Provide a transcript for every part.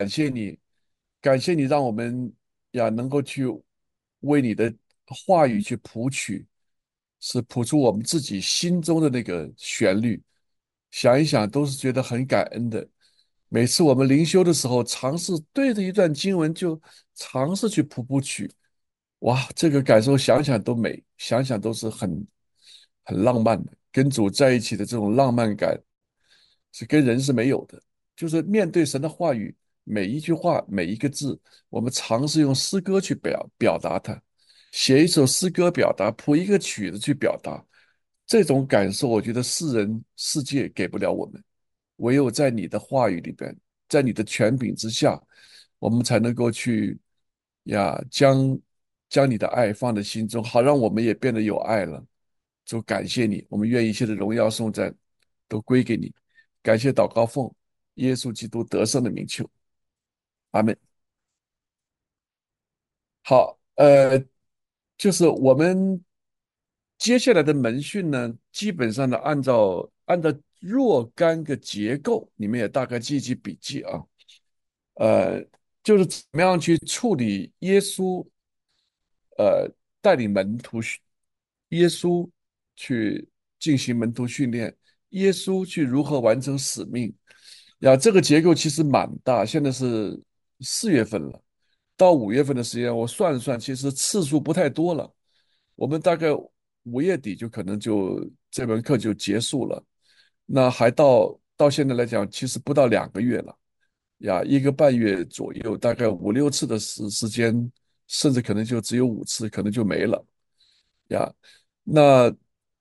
谢你，感谢你让我们能够去为你的话语去谱曲，是谱出我们自己心中的那个旋律。想一想，都是觉得很感恩的。每次我们灵修的时候，尝试对着一段经文就尝试去谱曲，哇，这个感受想想都美，想想都是很浪漫的。跟主在一起的这种浪漫感，是跟人是没有的。就是面对神的话语，每一句话，每一个字，我们尝试用诗歌去表达它，写一首诗歌表达，谱一个曲子去表达。这种感受，我觉得世人世界给不了我们，唯有在你的话语里边，在你的权柄之下，我们才能够去将你的爱放在心中，好让我们也变得有爱了。就感谢你，我们愿一切的荣耀颂赞都归给你。感谢祷告奉耶稣基督得胜的名求，阿门。好，就是我们接下来的门训呢，基本上呢，按照若干个结构，你们也大概记记笔记啊。呃，就是怎么样去处理耶稣，带领门徒耶稣去进行门徒训练，耶稣去如何完成使命。这个结构其实蛮大，现在是4月份了，到5月份的时间，我算了算，其实次数不太多了。我们大概5月底就可能这门课就结束了，那还到现在来讲，其实不到2个月了。1个半月左右，大概5、6次的时间，甚至可能就只有5次，可能就没了。呀，那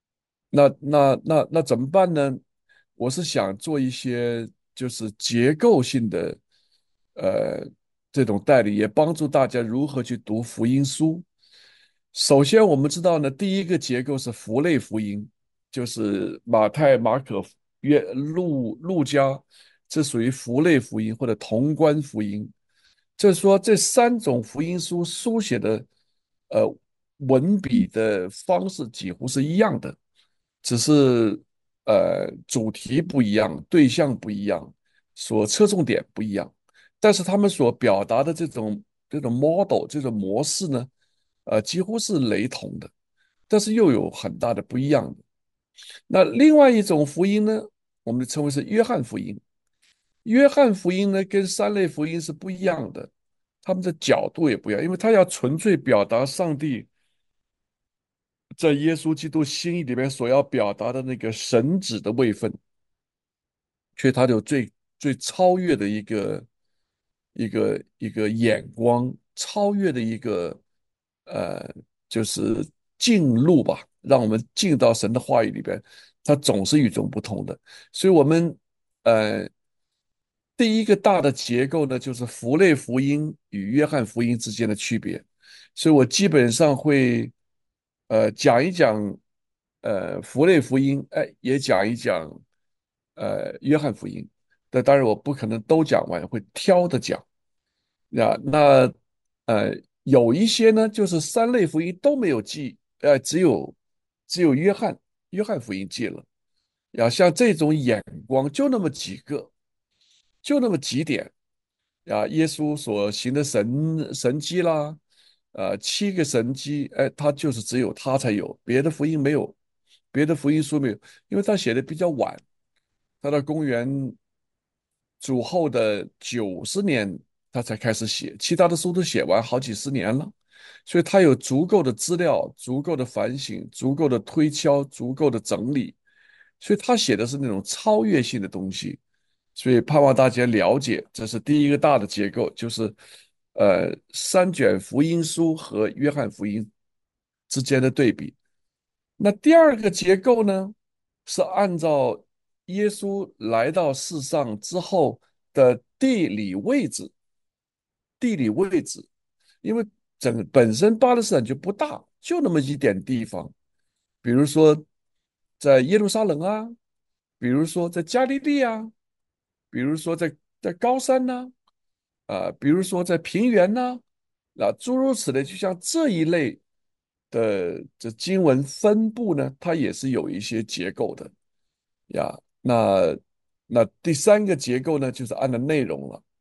那怎么办呢？我是想做一些就是结构性的，呃，这种带领，也帮助大家如何去读福音书。首先，我们知道呢，第一个结构是福类福音，就是马太、马可、路加，这属于福类福音或者同关福音。就是说，这3种福音书书写的呃文笔的方式几乎是一样的，只是主题不一样，对象不一样，所侧重点不一样，但是他们所表达的这种 model 这种模式呢，几乎是雷同的，但是又有很大的不一样的。那另外一种福音呢，我们称为是约翰福音。约翰福音呢，跟3类福音是不一样的，他们的角度也不一样，因为他要纯粹表达上帝在耶稣基督心意里面所要表达的那个神旨的位分，却他有最超越的一个眼光，超越的一个呃，就是进入吧，让我们进到神的话语里边，它总是与众不同的。所以，我们呃第一个大的结构呢，就是福类福音与约翰福音之间的区别。所以我基本上会讲一讲福类福音，哎，也讲一讲约翰福音。那当然我不可能都讲完，会挑着讲。那呃有一些呢，就是3类福音都没有记，只有约翰福音记了。像这种眼光就那么几个，就那么几点。耶稣所行的神迹啦，7个神迹，哎，他就是只有他才有，别的福音没有，别的福音书没有，因为他写的比较晚，他到公元主后的90年他才开始写，其他的书都写完好几十年了，所以他有足够的资料、足够的反省、足够的推敲、足够的整理，所以他写的是那种超越性的东西。所以盼望大家了解，这是第一个大的结构，就是3卷福音书和约翰福音之间的对比。那第二个结构呢，是按照耶稣来到世上之后的地理位置，因为本身巴勒斯坦就不大，就那么一点地方，比如说在耶路撒冷啊，比如说在加利利啊，比如说在高山呐、比如说在平原呐、诸如此类，就像这一类的这经文分布呢，它也是有一些结构的呀。那第三个结构呢，就是按照内容了。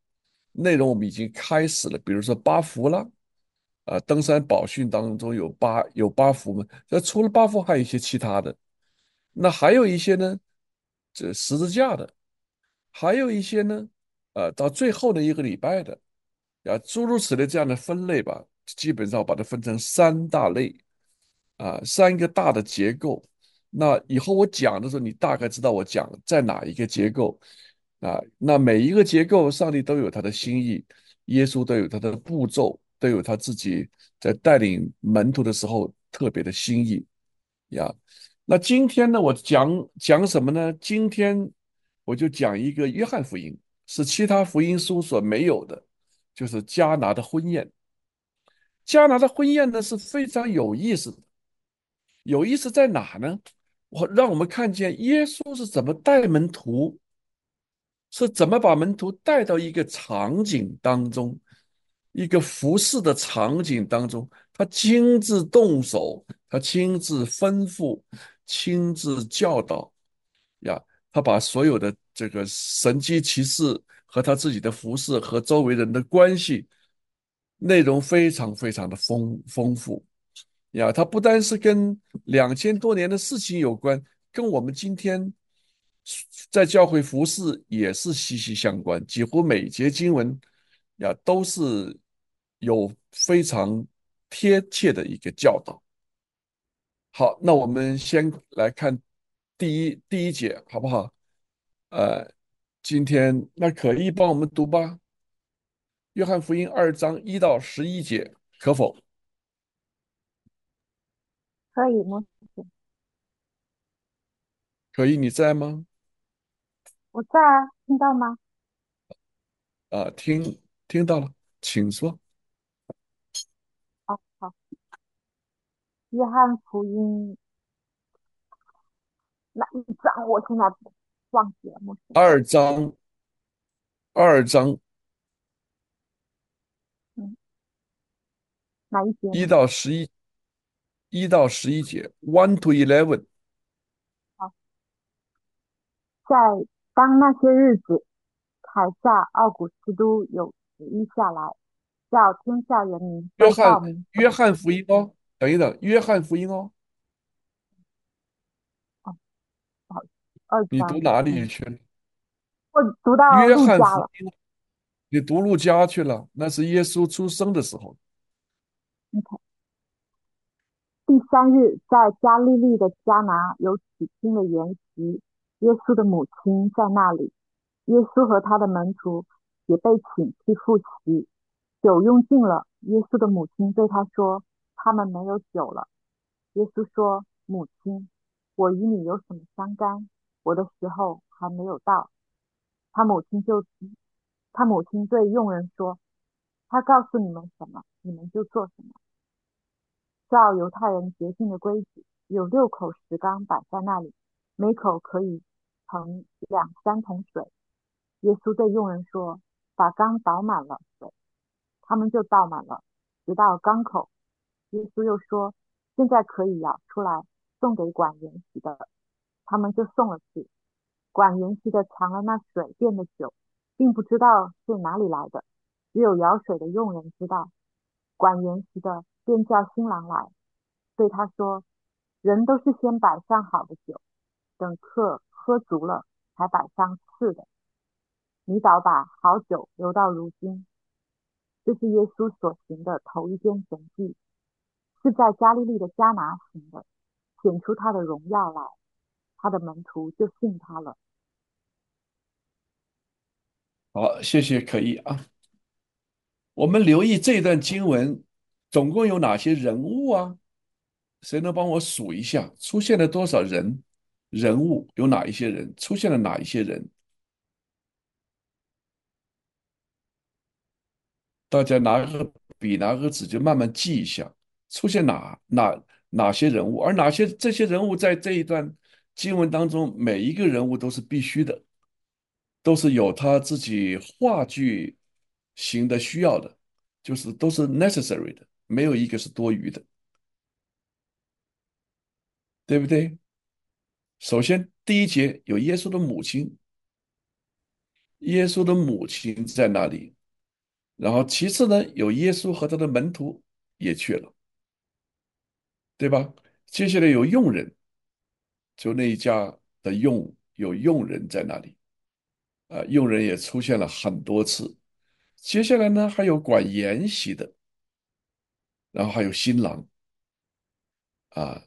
内容我们已经开始了，比如说八福啦，登山宝训当中有八福嘛，那除了八福还有一些其他的，那还有一些呢，这十字架的，还有一些呢，到最后的一个礼拜的，诸如此类这样的分类吧，基本上把它分成三大类。三个大的结构。那以后我讲的时候，你大概知道我讲在哪一个结构。那每一个结构，上帝都有他的心意，耶稣都有他的步骤，都有他自己在带领门徒的时候特别的心意呀。那今天呢，我讲什么呢？今天我就讲一个约翰福音，是其他福音书所没有的，就是迦拿的婚宴。迦拿的婚宴呢是非常有意思的。有意思在哪呢？让我们看见耶稣是怎么带门徒，是怎么把门徒带到一个场景当中，一个服侍的场景当中，他亲自动手，他亲自吩咐，亲自教导呀，他把所有的这个神迹奇事和他自己的服侍和周围人的关系内容非常非常的丰富。呀，它不单是跟2000多年的事情有关，跟我们今天在教会服侍也是息息相关。几乎每节经文都是有非常贴切的一个教导。好，那我们先来看第一节，好不好？呃，今天那可以帮我们读吧，《约翰福音》2章1到11节，可否？ 可以，摩西， 可以，你在吗？ 我在啊，听到吗？ 听到了，请说。 哦，好，约翰福音哪一章？我现在忘记了，摩西， 二章嗯，哪一节一呢？ 到十一，1到11节，1 to 11。 好，在当那些日子，凯撒奥古斯都有旨意下来，叫天下人民都约翰报名。 约翰福音哦，等一等，约翰福音哦， 哦，不好意思，二章， 你读哪里去了？ 我读到约翰路加了。 福音，你读路加去了，那是耶稣出生的时候。 OK，第3日，在加利利的迦拿有喜庆的筵席，耶稣的母亲在那里。耶稣和他的门徒也被请去赴席。酒用尽了，耶稣的母亲对他说：“他们没有酒了。”耶稣说：“母亲，我与你有什么相干？我的时候还没有到。”他母亲就他母亲对佣人说：“他告诉你们什么，你们就做什么。”照犹太人洁净的规矩，有6口石缸摆在那里，每口可以盛2、3桶水。耶稣对佣人说：“把缸倒满了水。”他们就倒满了，直到缸口。耶稣又说：“现在可以舀出来，送给管筵席的。”他们就送了去。管筵席的尝了那水变的酒，并不知道是哪里来的，只有舀水的佣人知道。管筵席的便叫新郎来，对他说：“人都是先摆上好的酒，等客喝足了，才摆上次的。你倒把好酒留到如今。”这是耶稣所行的头一件神迹，是在加利利的迦拿行的，显出他的荣耀来，他的门徒就信他了。 好，谢谢，可以啊。我们留意这段经文总共有哪些人物啊？谁能帮我数一下，出现了多少人物？有哪一些人？出现了哪一些人？大家拿个笔，拿个纸，就慢慢记一下，出现哪些人物，而这些人物在这一段经文当中，每一个人物都是必须的，都是有他自己话剧型的需要的，就是都是 necessary 的，没有一个是多余的，对不对？首先，第一节有耶稣的母亲，耶稣的母亲在那里？ 然后其次呢，有耶稣和他的门徒也去了，对吧？接下来有佣人，就那一家的有佣人在那里，佣人也出现了很多次。接下来呢，还有管筵席的，然后还有新郎啊，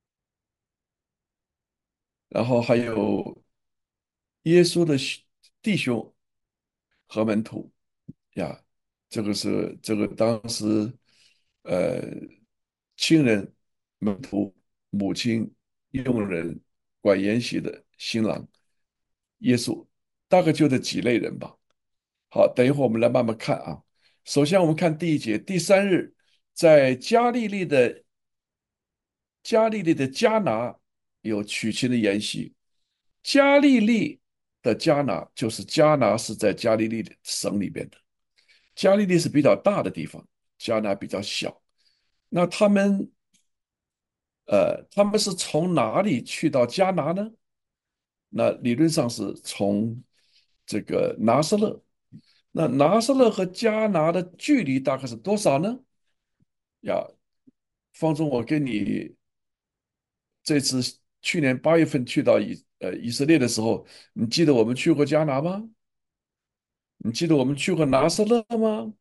然后还有耶稣的弟兄和门徒呀，这个当时呃亲人、门徒、母亲、佣人、管筵席的新郎，耶稣，大概就这几类人吧。好，等一会儿我们来慢慢看啊。首先我们看第一节，第三日，在加利利的加拿有娶亲的筵席。加利利的加拿就是加拿是在加利利的省里边的，加利利是比较大的地方，加拿比较小。那他们是从哪里去到加拿呢？那理论上是从这个拿撒勒。那拿撒勒和加拿的距离大概是多少呢？呀，方中，我跟你这次去年8月份去到以色列的时候，你记得我们去过加拿吗？你记得我们去过拿撒勒吗？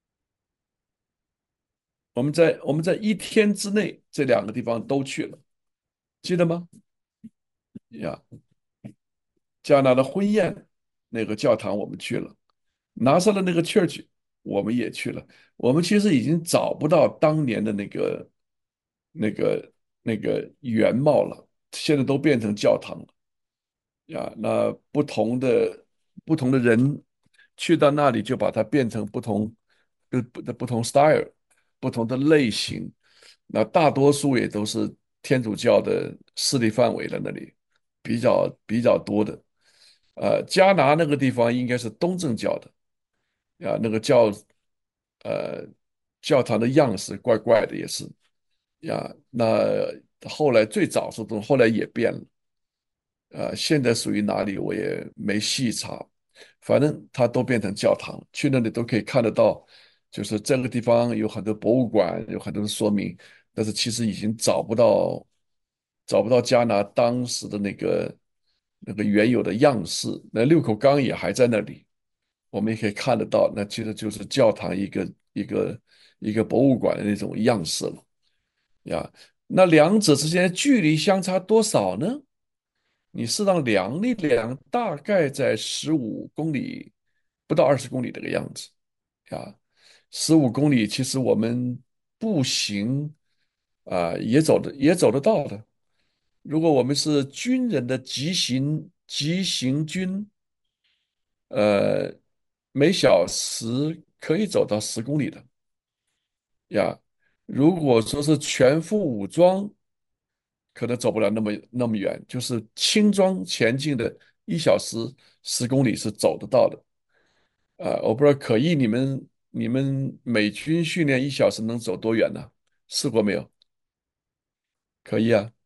我们在一天之内这两个地方都去了，记得吗？呀，加拿的婚宴那个教堂我们去了，拿撒勒那个 church 我们也去了。我们其实已经找不到当年的那个那个原貌了，现在都变成教堂了。呀，那不同的人去到那里，就把它变成不同 style，不同的类型。那大多数也都是天主教的势力范围的那里比较多的。加拿那个地方应该是东正教的呀，呃教堂的样式怪怪的，也是呀。那后来最早是东，后来也变了。现在属于哪里我也没细查，反正它都变成教堂，去那里都可以看得到，就是这个地方有很多博物馆，有很多的说明，但是其实已经找不到加拿当时的那个原有的样式，那六口缸也还在那里，我们也可以看得到，那其实就是教堂一个博物馆的那种样式了呀。那两者之间的距离相差多少呢？你适当量一量，大概在15公里，不到20公里这个样子呀。15公里，其实我们步行也走得到的。如果我们是军人的急行军，呃，每小时可以走到10公里的呀。如果说是全副武装，可能走不了那么远，就是轻装前进的，1小时10公里是走得到的。我不知道可意你们美军训练1小时能走多远呢？试过没有？可以啊，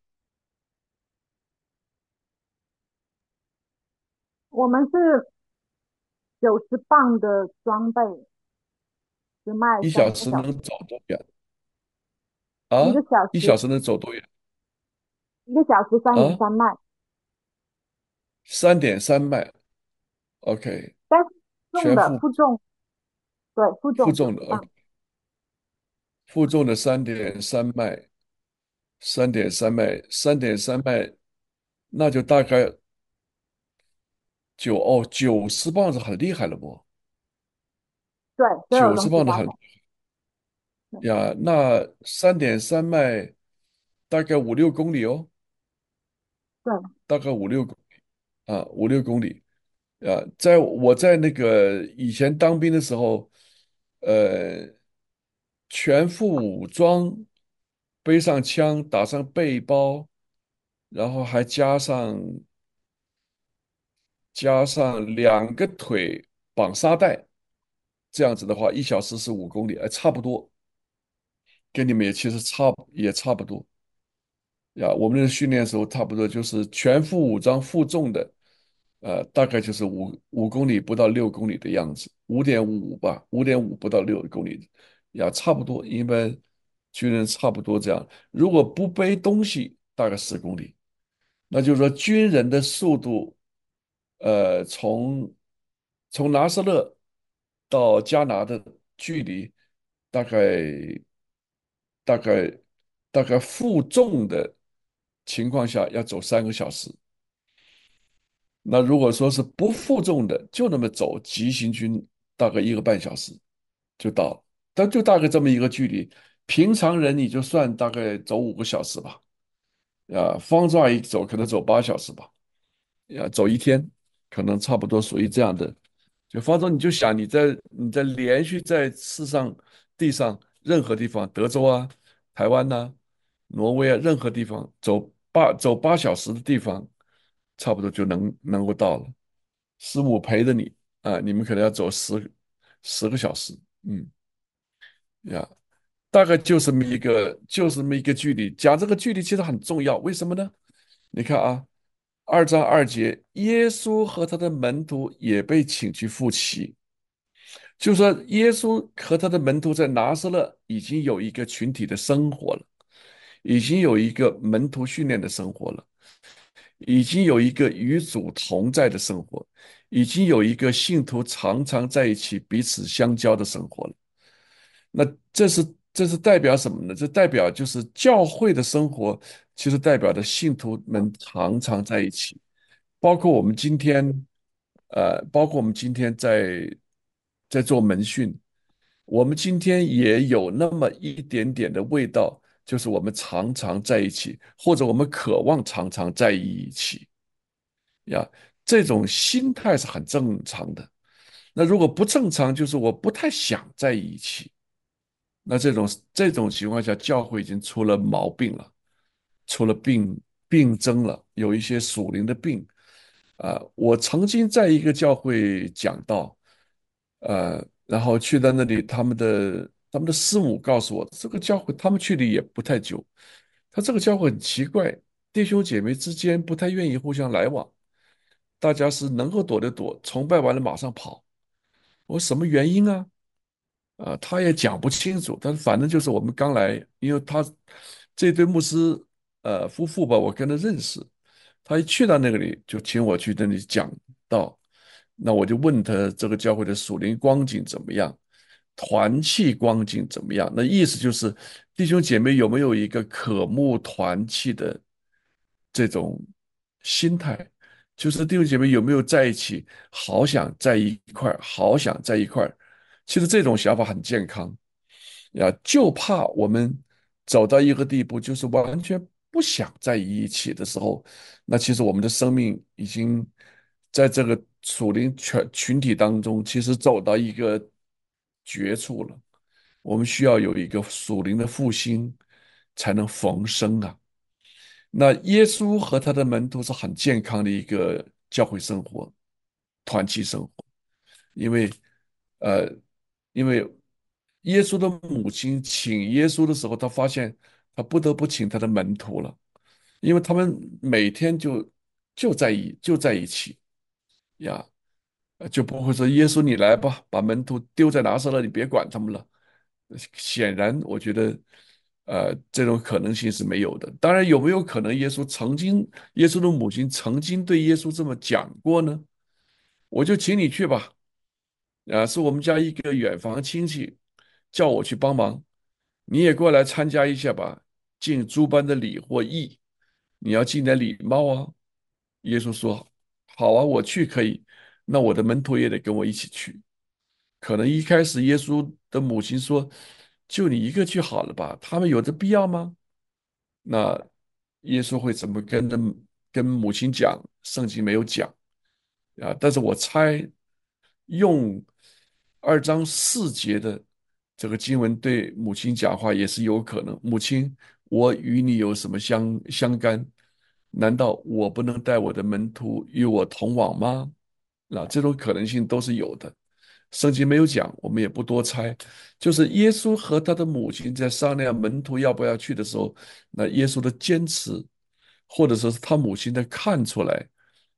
我们是90磅的装备，10迈一三个小时， 小时能走多远啊？ 一个小时一小时能走多远 3点啊？ 三迈， 3.3迈，OK， 但是重的全负对，负重九负重的，OK， 十磅， 负重的3.3迈，三点三迈，那就大概90磅是很厉害了不？ 对，所有九十东西加起来， 磅的很对呀，那3.3迈大概5、6公里哦， 对， 大概五六公里我在那个以前当兵的时候，呃，全副武装，背上枪，打上背包，然后还加上2个腿绑沙袋，这样子的话，1小时是5公里，差不多，跟你们也其实也差不多呀。我们的训练的时候，差不多就是全副武装负重的， 大概就是五公里不到6公里的样子，5.5吧，5.5不到6公里，呀，差不多，一般军人差不多这样。如果不背东西，大概10公里。那就是说，军人的速度，从拿撒勒到加拿的距离，大概大概大概负重的情况下要走3个小时。那如果说是不负重的，就那么走急行军，大概1个半小时就到了。但就大概这么一个距离，平常人你就算大概走5个小时吧，方丈一走可能走8小时吧。走一天，可能差不多属于这样的。就方舟，你就想你在连续在地上任何地方，德州啊、台湾呐、挪威啊，任何地方走8小时的地方，差不多就能够到了。师母陪着你你们可能要走十个小时，嗯呀，大概就这么一个距离。讲这个距离其实很重要，为什么呢？你看啊，2章2节，耶稣和他的门徒也被请去赴骑，就说耶稣和他的门徒在拿撒勒已经有一个群体的生活了，已经有一个门徒训练的生活了，已经有一个与主同在的生活，已经有一个信徒常常在一起彼此相交的生活了。那这是代表什么呢？这代表就是教会的生活，其实代表着信徒们常常在一起，包括我们今天，包括我们今天在做门训，我们今天也有那么一点点的味道，就是我们常常在一起，或者我们渴望常常在一起呀，这种心态是很正常的。那如果不正常，就是我不太想在一起。那这种情况下，教会已经出了毛病了，出了病症了，有一些属灵的病我曾经在一个教会讲道，然后去到那里，他们的师母告诉我，这个教会他们去的也不太久，他这个教会很奇怪，弟兄姐妹之间不太愿意互相来往，大家是能够躲的躲，崇拜完了马上跑。我说什么原因啊？他也讲不清楚，但是反正就是我们刚来，因为这对牧师夫妇吧，我跟他认识，他一去到那个里就请我去那里讲道，那我就问他这个教会的属灵光景怎么样，团契光景怎么样？那意思就是弟兄姐妹有没有一个渴慕团契的这种心态？就是弟兄姐妹有没有在一起，好想在一块儿，好想在一块儿。其实这种想法很健康就怕我们走到一个地步，就是完全不想在一起的时候，那其实我们的生命已经在这个属灵群体当中，其实走到一个绝处了。我们需要有一个属灵的复兴，才能逢生啊。那耶稣和他的门徒是很健康的一个教会生活、团契生活。因为呃，因为耶稣的母亲请耶稣的时候，他发现他不得不请他的门徒了，因为他们每天就在一起呀，就不会说耶稣你来吧，把门徒丢在拿撒勒，你别管他们了。显然，我觉得这种可能性是没有的。当然，有没有可能耶稣的母亲曾经对耶稣这么讲过呢？我就请你去吧。是我们家一个远房亲戚叫我去帮忙，你也过来参加一下吧，尽诸般的礼或义，你要尽点礼貌啊。耶稣说：“好啊，我去可以，那我的门徒也得跟我一起去。”可能一开始耶稣的母亲说：“就你一个去好了吧，他们有这必要吗？”那耶稣会怎么跟母亲讲？圣经没有讲但是我猜用2章4节的这个经文对母亲讲话也是有可能。母亲，我与你有什么相干？难道我不能带我的门徒与我同往吗？那这种可能性都是有的。圣经没有讲，我们也不多猜。就是耶稣和他的母亲在商量门徒要不要去的时候，那耶稣的坚持，或者说是他母亲的看出来，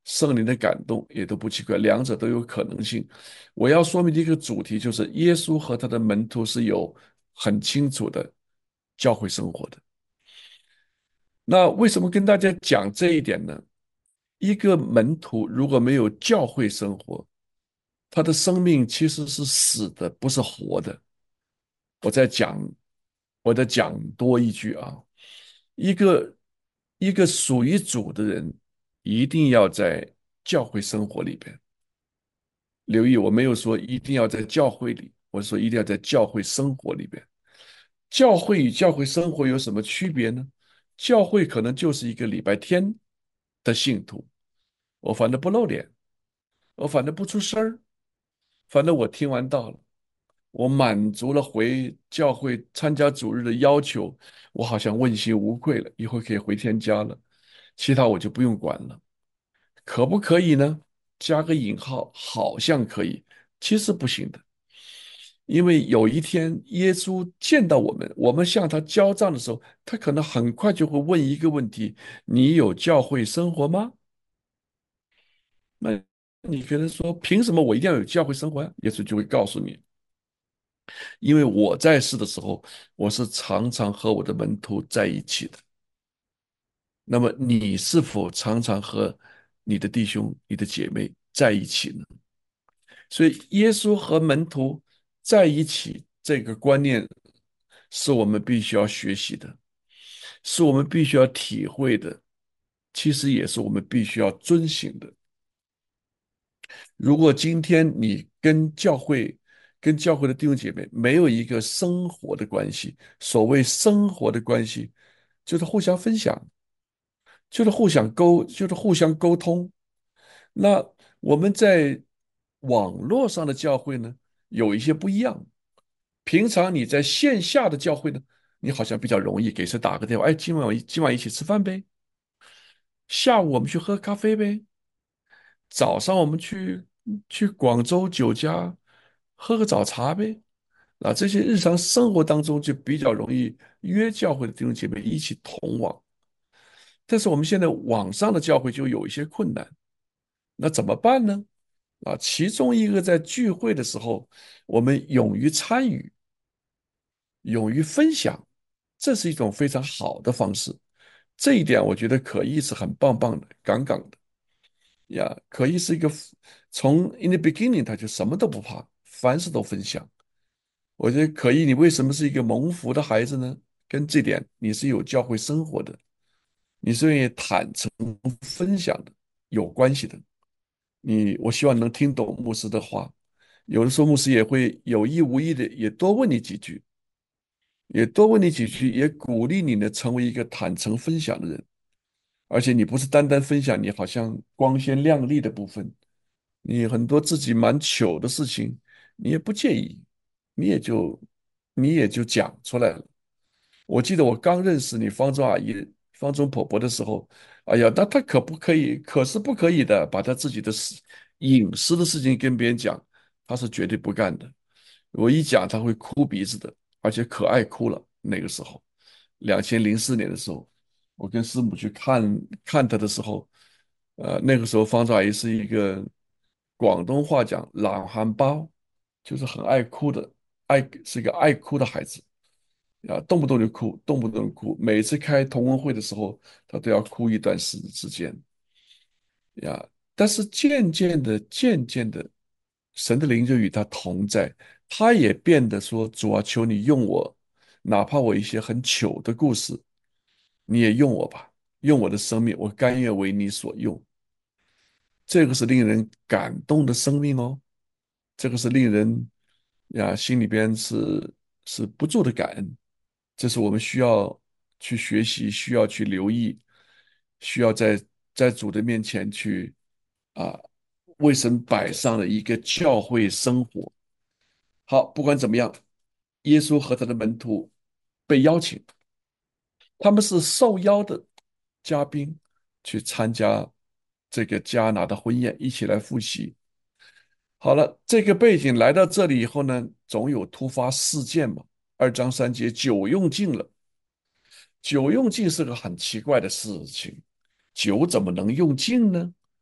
圣灵的感动也都不奇怪，两者都有可能性。我要说明的一个主题就是，耶稣和他的门徒是有很清楚的教会生活的。那为什么跟大家讲这一点呢？一个门徒如果没有教会生活，他的生命其实是死的，不是活的。我再讲，我再讲多一句啊，一个一个属于主的人，一定要在教会生活里边。留意，我没有说一定要在教会里，我说一定要在教会生活里边。教会与教会生活有什么区别呢？教会可能就是一个礼拜天的信徒，我反正不露脸，我反正不出声儿，反正我听完道了，我满足了回教会参加主日的要求，我好像问心无愧了，以后可以回天家了，其他我就不用管了。可不可以呢？加个引号，好像可以，其实不行的。因为有一天耶稣见到我们，我们向他交账的时候，他可能很快就会问一个问题：你有教会生活吗？那你可能说，凭什么我一定要有教会生活呀？耶稣就会告诉你，因为我在世的时候，我是常常和我的门徒在一起的。那么你是否常常和你的弟兄、你的姐妹在一起呢？所以，耶稣和门徒在一起这个观念，是我们必须要学习的，是我们必须要体会的，其实也是我们必须要遵行的。如果今天你跟教会的弟兄姐妹没有一个生活的关系，所谓生活的关系，就是互相分享，就是互相沟通。那我们在网络上的教会呢，有一些不一样。平常你在线下的教会呢，你好像比较容易给谁打个电话，哎，今晚一起吃饭呗，下午我们去喝咖啡呗，早上我们去广州酒家喝个早茶呗。啊，这些日常生活当中就比较容易约教会的弟兄姐妹一起同往。但是我们现在网上的教会就有一些困难，那怎么办呢？啊，其中一个在聚会的时候，我们勇于参与，勇于分享，这是一种非常好的方式。这一点我觉得可意是很棒棒的，杠杠的呀。可意是一个从 in the beginning 他就什么都不怕，凡事都分享。我觉得可意，你为什么是一个蒙福的孩子呢？跟这点你是有教会生活的，你是愿意坦诚分享的，有关系的。我希望能听懂牧师的话，有的时候牧师也会有意无意的也多问你几句，也鼓励你呢成为一个坦诚分享的人。而且你不是单单分享你好像光鲜亮丽的部分，你很多自己蛮糗的事情，你也不介意，你也就你也就讲出来了。我记得我刚认识你方中阿姨、方中婆婆的时候，哎呀，那她可不可以？可是不可以的，把她自己的隐私的事情跟别人讲，她是绝对不干的。我一讲，她会哭鼻子的，而且可爱哭了。那个时候，2004年的时候，我跟师母去看她的时候，那个时候方中阿姨是一个广东话讲懒汉包，就是很爱哭的，是一个爱哭的孩子。啊，动不动就哭，动不动就哭。每次开同文会的时候，他都要哭一段时间呀。但是渐渐的，神的灵就与他同在，他也变得说：“主啊，求你用我，哪怕我一些很糗的故事，你也用我吧，用我的生命，我甘愿为你所用。”这个是令人感动的生命哦，这个是令人心里边是不住的感恩。这是我们需要去学习，需要去留意，需要在主的面前去啊为神摆上了一个教会生活。好，不管怎么样，耶稣和他的门徒被邀请，他们是受邀的嘉宾，去参加这个迦拿的婚宴，一起来复习。好了，这个背景来到这里以后呢，总有突发事件嘛。2章3节，酒用尽了。酒用尽是个很奇怪的事情，酒怎么能用尽呢？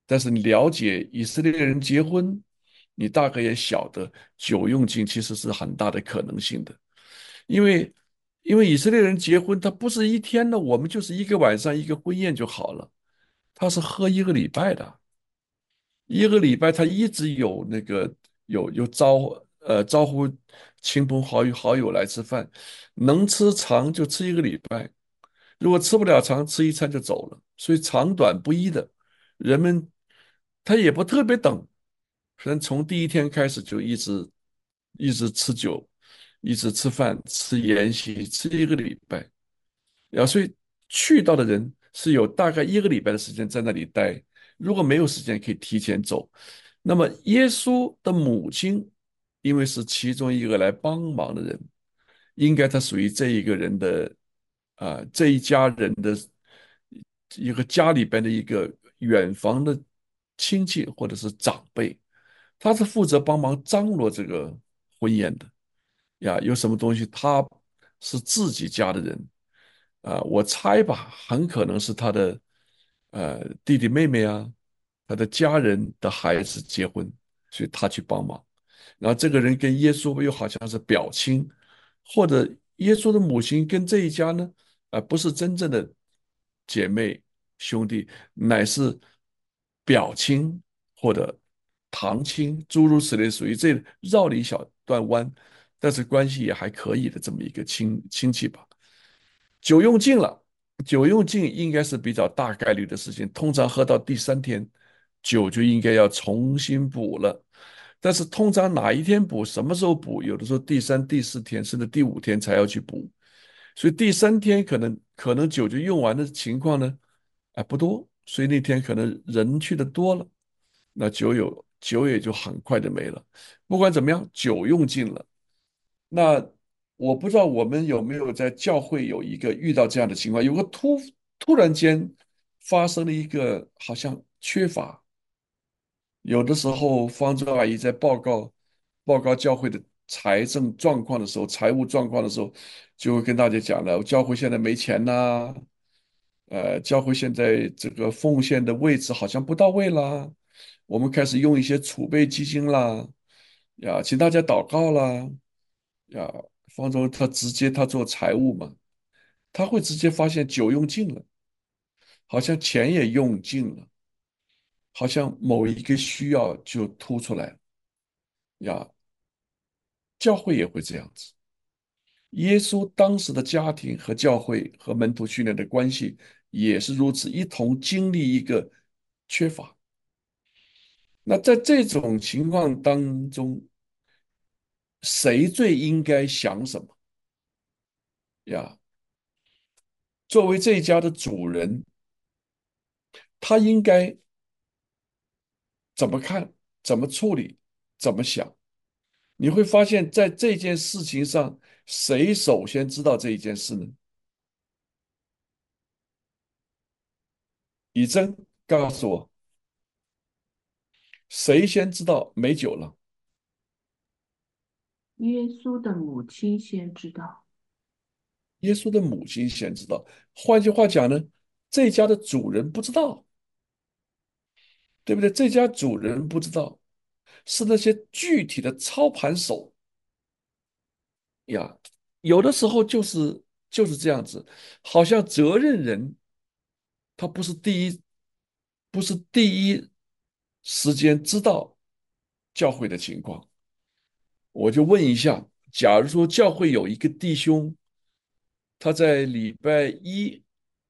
但是你了解以色列人结婚，你大概也晓得酒用尽其实是很大的可能性的，因为以色列人结婚，他不是一天的，我们就是一个晚上一个婚宴就好了，他是喝一个礼拜的。一个礼拜他一直有那个有招呼亲朋好友来吃饭，能吃长就吃一个礼拜，如果吃不了长，吃一餐就走了，所以长短不一的，人们他也不特别等，可能从第一天开始就一直吃酒，一直吃饭，吃筵席，吃一个礼拜。所以去到的人是有大概一个礼拜的时间在那里待，如果没有时间可以提前走。那么耶稣的母亲，因为是其中一个来帮忙的人，应该他属于这一个人的这一家人的一个家里边的一个远房的亲戚或者是长辈，他是负责帮忙张罗这个婚宴的。有什么东西他是自己家的人我猜吧，很可能是他的弟弟妹妹啊，他的家人的孩子结婚，所以他去帮忙。然后这个人跟耶稣又好像是表亲，或者耶稣的母亲跟这一家呢，不是真正的姐妹兄弟，乃是表亲或者堂亲，诸如此类，属于这绕了一小段弯，但是关系也还可以的这么一个亲戚吧。酒用尽了，酒用尽应该是比较大概率的事情，通常喝到第三天，酒就应该要重新补了。但是通常哪一天补，什么时候补，有的时候第三、第四天甚至第五天才要去补，所以第三天可能酒就用完的情况呢，不多，所以那天可能人去的多了，那酒也就很快的没了。不管怎么样，酒用尽了。那我不知道我们有没有在教会有一个遇到这样的情况，有个突然间发生了一个好像缺乏，有的时候方舟阿姨在报告教会的财政状况的时候，财务状况的时候，就会跟大家讲了，教会现在没钱呐，教会现在这个奉献的位置好像不到位啦，我们开始用一些储备基金啦，请大家祷告啦。呀，方舟他直接做财务嘛，他会直接发现酒用尽了，好像钱也用尽了，好像某一个需要就突出来了呀。教会也会这样子。耶稣当时的家庭和教会和门徒训练的关系也是如此，一同经历一个缺乏。那在这种情况当中，谁最应该想什么呀？作为这一家的主人，他应该怎么看、怎么处理、怎么想？你会发现在这件事情上，谁首先知道这一件事呢？以真告诉我，谁先知道没酒了？ 耶稣的母亲先知道。 耶稣的母亲先知道。换句话讲呢，这家的主人不知道，对不对？这家主人不知道，是那些具体的操盘手呀。有的时候就是这样子，好像责任人他不是第一时间知道教会的情况。我就问一下，假如说教会有一个弟兄，他在礼拜一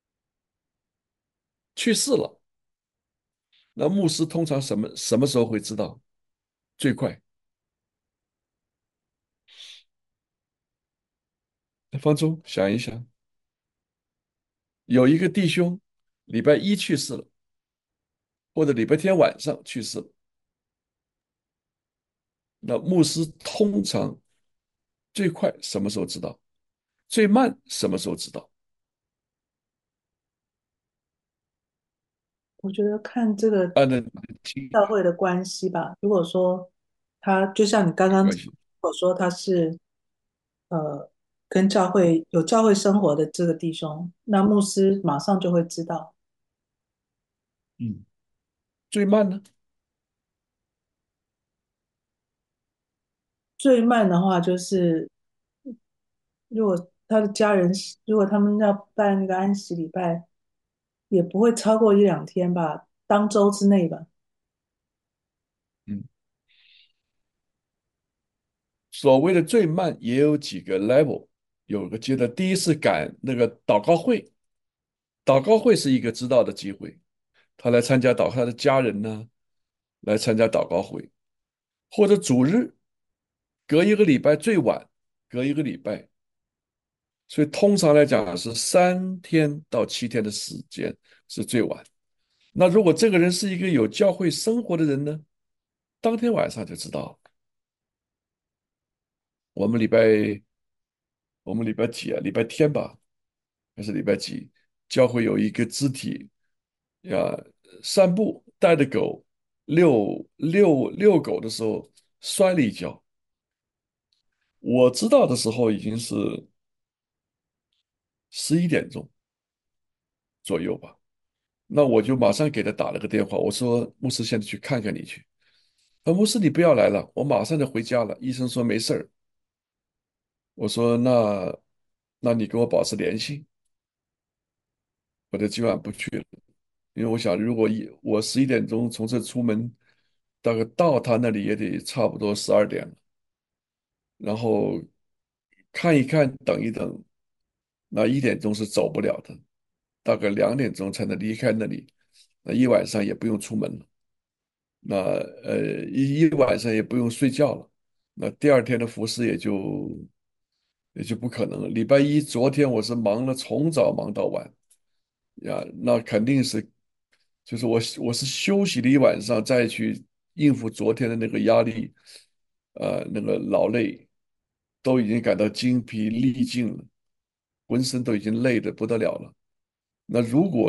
去世了，那牧师通常什么时候会知道？最快，方舟想一想，有一个弟兄礼拜一去世了，或者礼拜天晚上去世了，那牧师通常最快什么时候知道？最慢什么时候知道？ 我觉得看这个按照你的经验教会的关系吧。如果说他就像你刚刚讲， 关系， 如果说他是呃跟教会有教会生活的这个弟兄，那牧师马上就会知道。 嗯。 最慢呢？ 最慢的话就是，如果他的家人，如果他们要办那个安息礼拜，也不会超过一两天吧，当周之内吧。 嗯，所谓的最慢也有几个 level，有个阶段。第一是赶那个祷告会，祷告会是一个知道的机会，他来参加他的家人呢来参加祷告会，或者主日，隔一个礼拜最晚，隔一个礼拜。所以通常来讲是3天到7天的时间是最晚。那如果这个人是一个有教会生活的人呢，当天晚上就知道了。我们礼拜我们礼拜几啊？礼拜天吧，还是礼拜几？教会有一个肢体呀，散步带着狗遛狗的时候摔了一跤。我知道的时候已经是11点钟左右吧。那我就马上给他打了个电话，我说牧师现在去看看你去。牧师你不要来了，我马上就回家了。医生说没事儿。我说那你跟我保持联系，我就今晚不去了，因为我想如果我11点钟从这出门，大概到他那里也得差不多12点了，然后看一看，等一等，那1点钟是走不了的，大概2点钟才能离开那里，那一晚上也不用出门了。那一晚上也不用睡觉了，那第二天的服饰也就不可能了。礼拜一昨天我是忙了，从早忙到晚呀，那肯定是就是我是休息了一晚上，再去应付昨天的那个压力，那个劳累，都已经感到精疲力尽了，浑身都已经累得不得了了。那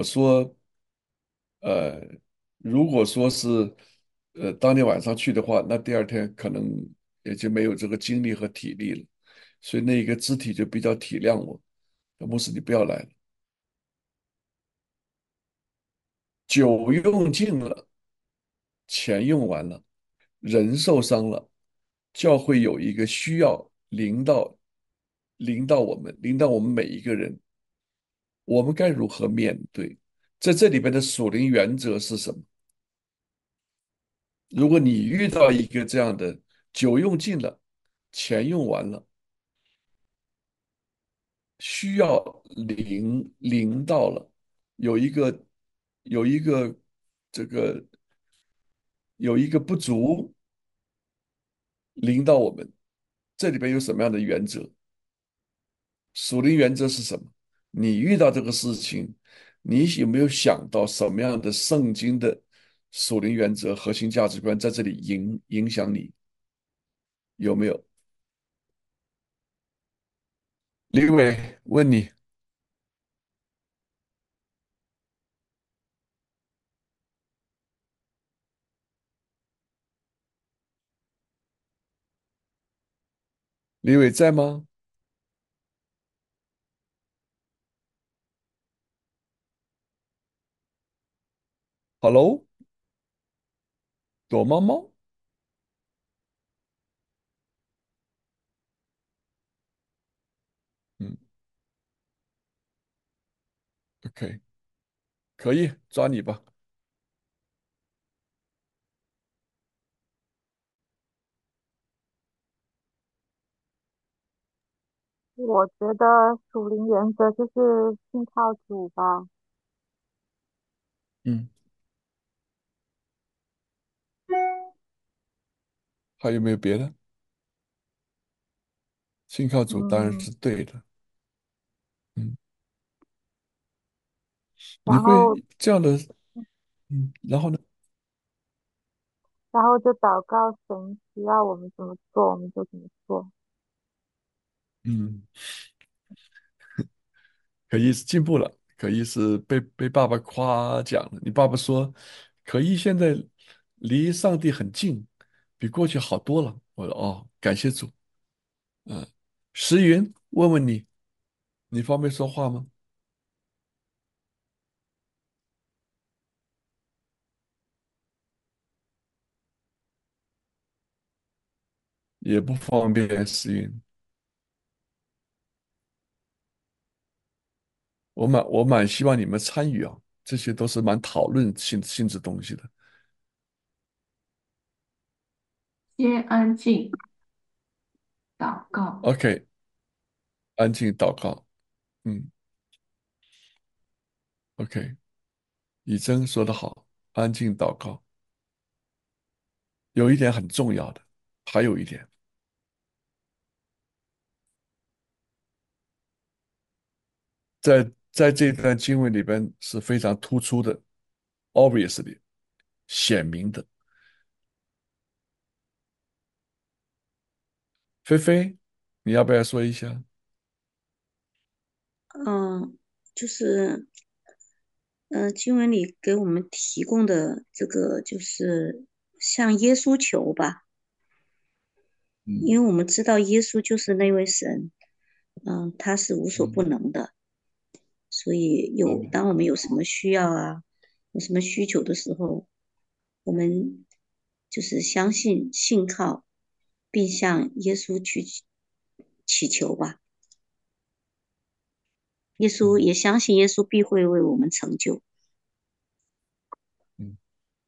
呃，如果说是当天晚上去的话，那第二天可能也就没有这个精力和体力了，所以那个肢体就比较体谅我，牧师你不要来了，酒用尽了，钱用完了，人受伤了，教会有一个需要临到我们每一个人，我们该如何面对？在这里边的属灵原则是什么？如果你遇到一个这样的酒用尽了，钱用完了，需要临到了，有一个有一个这个有一个不足临到我们，这里边有什么样的原则？属灵原则是什么？你遇到这个事情，你有没有想到什么样的圣经的属灵原则、核心价值观在这里影响你？有没有？李伟问你，李伟在吗？Hello，躲猫猫。嗯，OK，可以抓你吧。 我觉得属灵原则就是信靠主吧。 嗯，还有没有别的？信靠主当然嗯， 是对的。嗯，你会然后这样的，然后呢？ 就祷告神需要我们怎么做，我们就怎么做。 嗯，可一是进步了，可一是被爸爸夸奖了。你爸爸说，可一现在离上帝很近，比过去好多了。我说哦，感谢主。嗯，石云，问问你，你方便说话吗？ 也不方便适应。我蛮希望你们参与啊，这些都是蛮讨论性质东西的。 先安静祷告。 OK，安静祷告。嗯，OK，以真说得好，安静祷告。有一点很重要的，还有一点，在这段经文里边是非常突出的，obviously 显明的。菲菲，你要不要说一下？ 嗯，就是经文里给我们提供的这个就是向耶稣求吧， 嗯因为我们知道耶稣就是那位神，他是无所不嗯能的，所以 ，OK， 当我们有什么需要啊，有什么需求的时候，我们就是相信、信靠，并向耶稣去祈求吧。耶稣嗯也相信耶稣必会为我们成就。 嗯。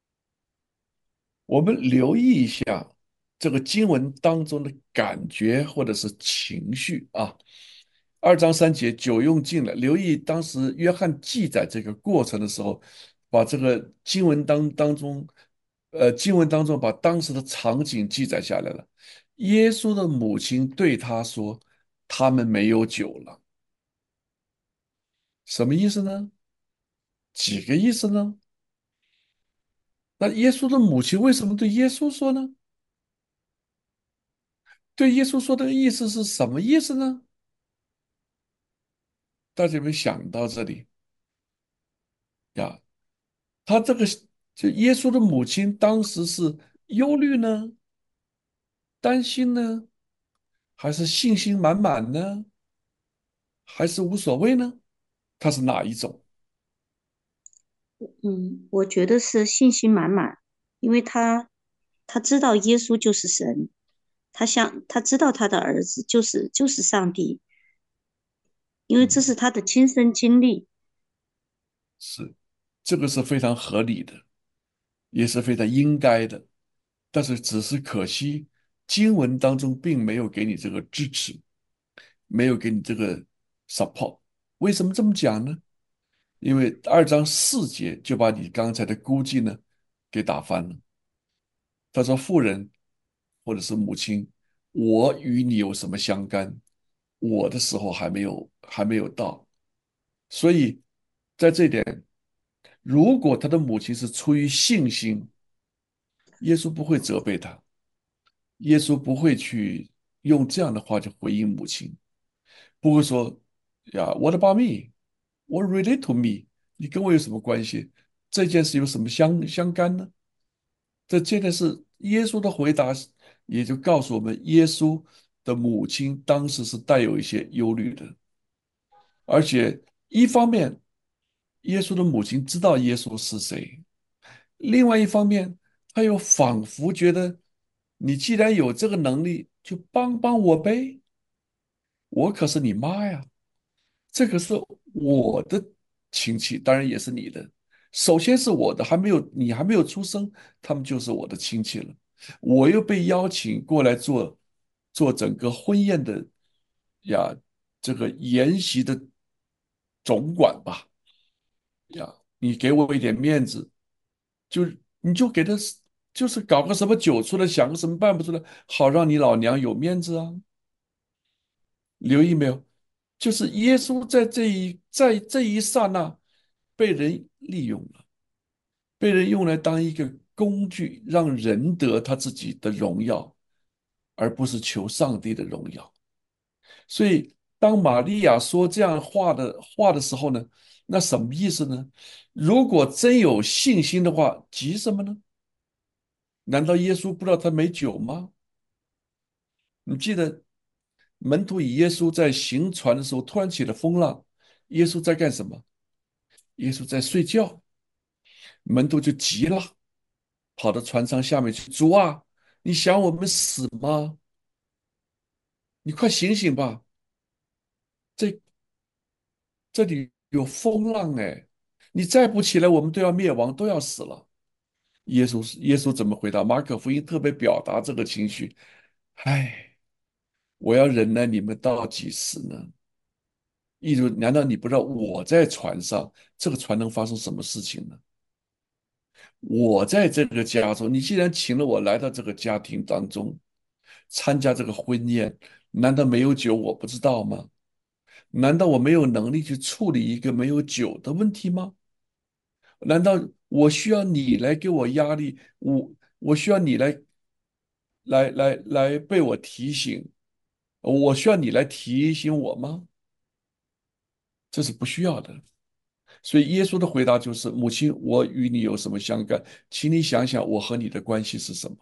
我们留意一下这个经文当中的感觉或者是情绪啊。2章3节，酒用尽了。留意当时约翰记载这个过程的时候，把这个经文当中把当时的场景记载下来了。耶稣的母亲对他说：“他们没有酒了。”什么意思呢？几个意思呢？那耶稣的母亲为什么对耶稣说呢？对耶稣说的意思是什么意思呢？大家有没有想到这里呀？他这个就耶稣的母亲当时是忧虑呢，担心呢，还是信心满满呢，还是无所谓呢？他是哪一种？ 我觉得是信心满满，因为他知道耶稣就是神，他知道他的儿子就是上帝，因为这嗯， 是他的亲身经历。 是，这个是非常合理的，也是非常应该的。但是只是可惜，经文当中并没有给你这个支持，没有给你这个 support。为什么这么讲呢？因为2章4节就把你刚才的估计呢给打翻了。他说：“妇人或者是母亲，我与你有什么相干？我的时候还没有到。”所以在这点，如果他的母亲是出于信心，耶稣不会责备他，耶稣不会去用这样的话去回应母亲，不会说呀，What about me? What relate to me? 你跟我有什么关系？这件事有什么相干呢？这件事，耶稣的回答也就告诉我们，耶稣的母亲当时是带有一些忧虑的，而且一方面，耶稣的母亲知道耶稣是谁，另外一方面，他又仿佛觉得，你既然有这个能力，就帮帮我呗，我可是你妈呀。这可是我的亲戚，当然也是你的。首先是我的，你还没有出生，他们就是我的亲戚了。我又被邀请过来做整个婚宴的呀，这个筵席的总管吧。呀，你给我一点面子，你就给他就是搞个什么酒出来，想个什么办不出来，好让你老娘有面子啊。留意没有？就是耶稣在这一刹那被人利用了，被人用来当一个工具，让人得他自己的荣耀，而不是求上帝的荣耀。所以，当玛利亚说这样话的时候呢，那什么意思呢？如果真有信心的话，急什么呢？难道耶稣不知道他没酒吗？你记得门徒与耶稣在行船的时候，突然起了风浪，耶稣在干什么？耶稣在睡觉，门徒就急了，跑到船舱下面去：“主啊，你想我们死吗？ 你快醒醒吧，这这里有风浪哎，你再不起来，我们都要灭亡，都要死了。耶稣怎么回答？马可福音特别表达这个情绪，唉，我要忍耐你们到几时呢？意思，难道你不知道我在船上，这个船能发生什么事情呢？我在这个家中，你既然请了我来到这个家庭当中，参加这个婚宴，难道没有酒我不知道吗？难道我没有能力去处理一个没有酒的问题吗？难道我需要你来给我压力？我需要你来被我提醒？我需要你来提醒我吗？这是不需要的。所以耶稣的回答就是：母亲，我与你有什么相干？请你想想，我和你的关系是什么？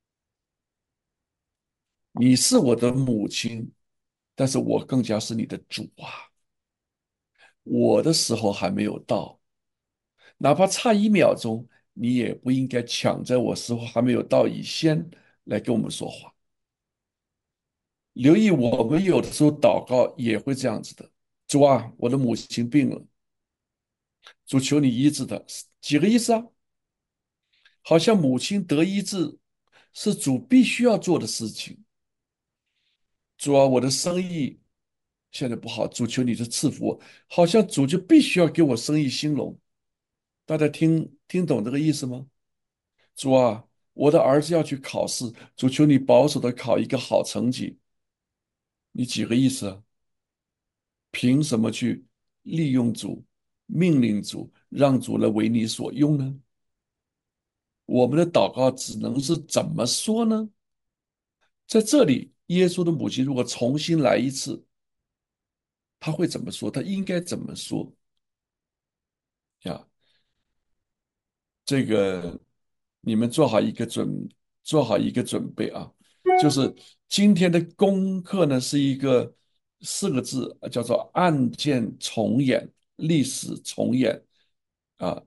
你是我的母亲，但是我更加是你的主啊！我的时候还没有到，哪怕差1秒钟，你也不应该抢在我时候还没有到以先来跟我们说话。留意，我们有的时候祷告也会这样子的：主啊，我的母亲病了，主求你医治她。几个意思啊？好像母亲得医治是主必须要做的事情。主啊，我的生意现在不好，主求你的赐福我，好像主就必须要给我生意兴隆。大家听懂这个意思吗？主啊，我的儿子要去考试，主求你保守的考一个好成绩。你几个意思啊？凭什么去利用主、命令主、让主来为你所用呢？我们的祷告只能是怎么说呢？在这里，耶稣的母亲如果重新来一次，他会怎么说？他应该怎么说呀？这个你们做好一个准备啊，就是今天的功课呢是一个4个字，叫做案件重演，历史重演啊。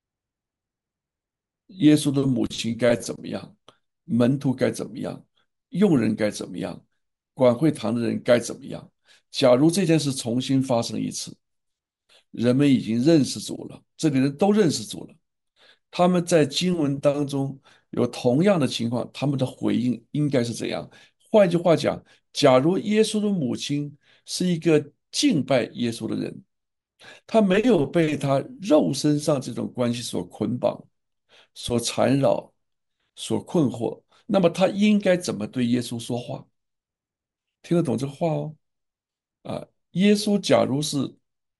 耶稣的母亲该怎么样？门徒该怎么样？用人该怎么样？管会堂的人该怎么样？假如这件事重新发生一次，人们已经认识主了，这里人都认识主了。他们在经文当中有同样的情况，他们的回应应该是怎样？换句话讲，假如耶稣的母亲是一个敬拜耶稣的人，他没有被他肉身上这种关系所捆绑、所缠绕、所困惑，那么他应该怎么对耶稣说话？听得懂这个话哦？耶稣假如是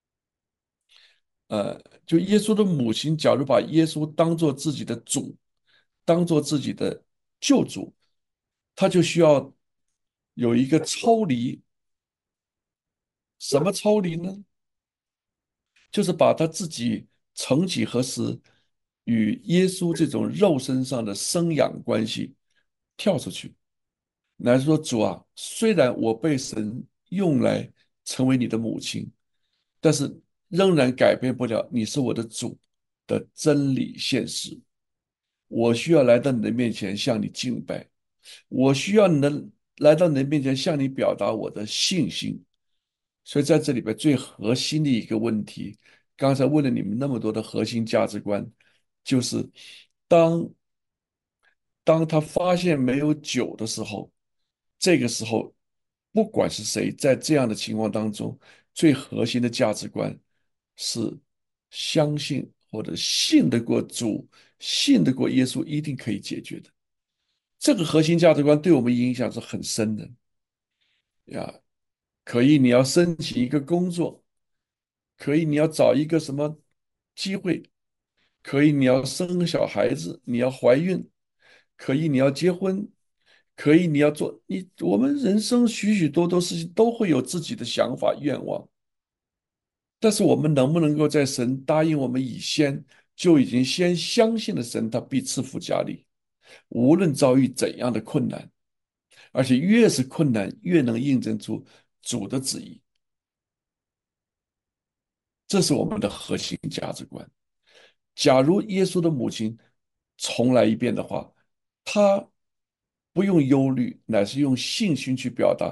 就耶稣的母亲，假如把耶稣当做自己的主，当做自己的救主，他就需要有一个抽离。什么抽离呢？就是把他自己曾几何时与耶稣这种肉身上的生养关系跳出去，来说主啊，虽然我被神用来成为你的母亲，但是仍然改变不了你是我的主的真理现实。我需要来到你的面前向你敬拜，我需要能来到你的面前向你表达我的信心。所以在这里边最核心的一个问题，刚才问了你们那么多的核心价值观，就是当当他发现没有酒的时候，这个时候不管是谁，在这样的情况当中，最核心的价值观是相信或者信得过主，信得过耶稣，一定可以解决的。这个核心价值观对我们影响是很深的呀。可以，你要申请一个工作，可以，你要找一个什么机会，可以，你要生小孩子，你要怀孕，可以，你要结婚，可以，你要做我们人生许许多多事情都会有自己的想法愿望，但是我们能不能够在神答应我们以先，就已经先相信了神，他必赐福家里，无论遭遇怎样的困难，而且越是困难，越能印证出主的旨意。这是我们的核心价值观。假如耶稣的母亲重来一遍的话，她不用忧虑，乃是用信心去表达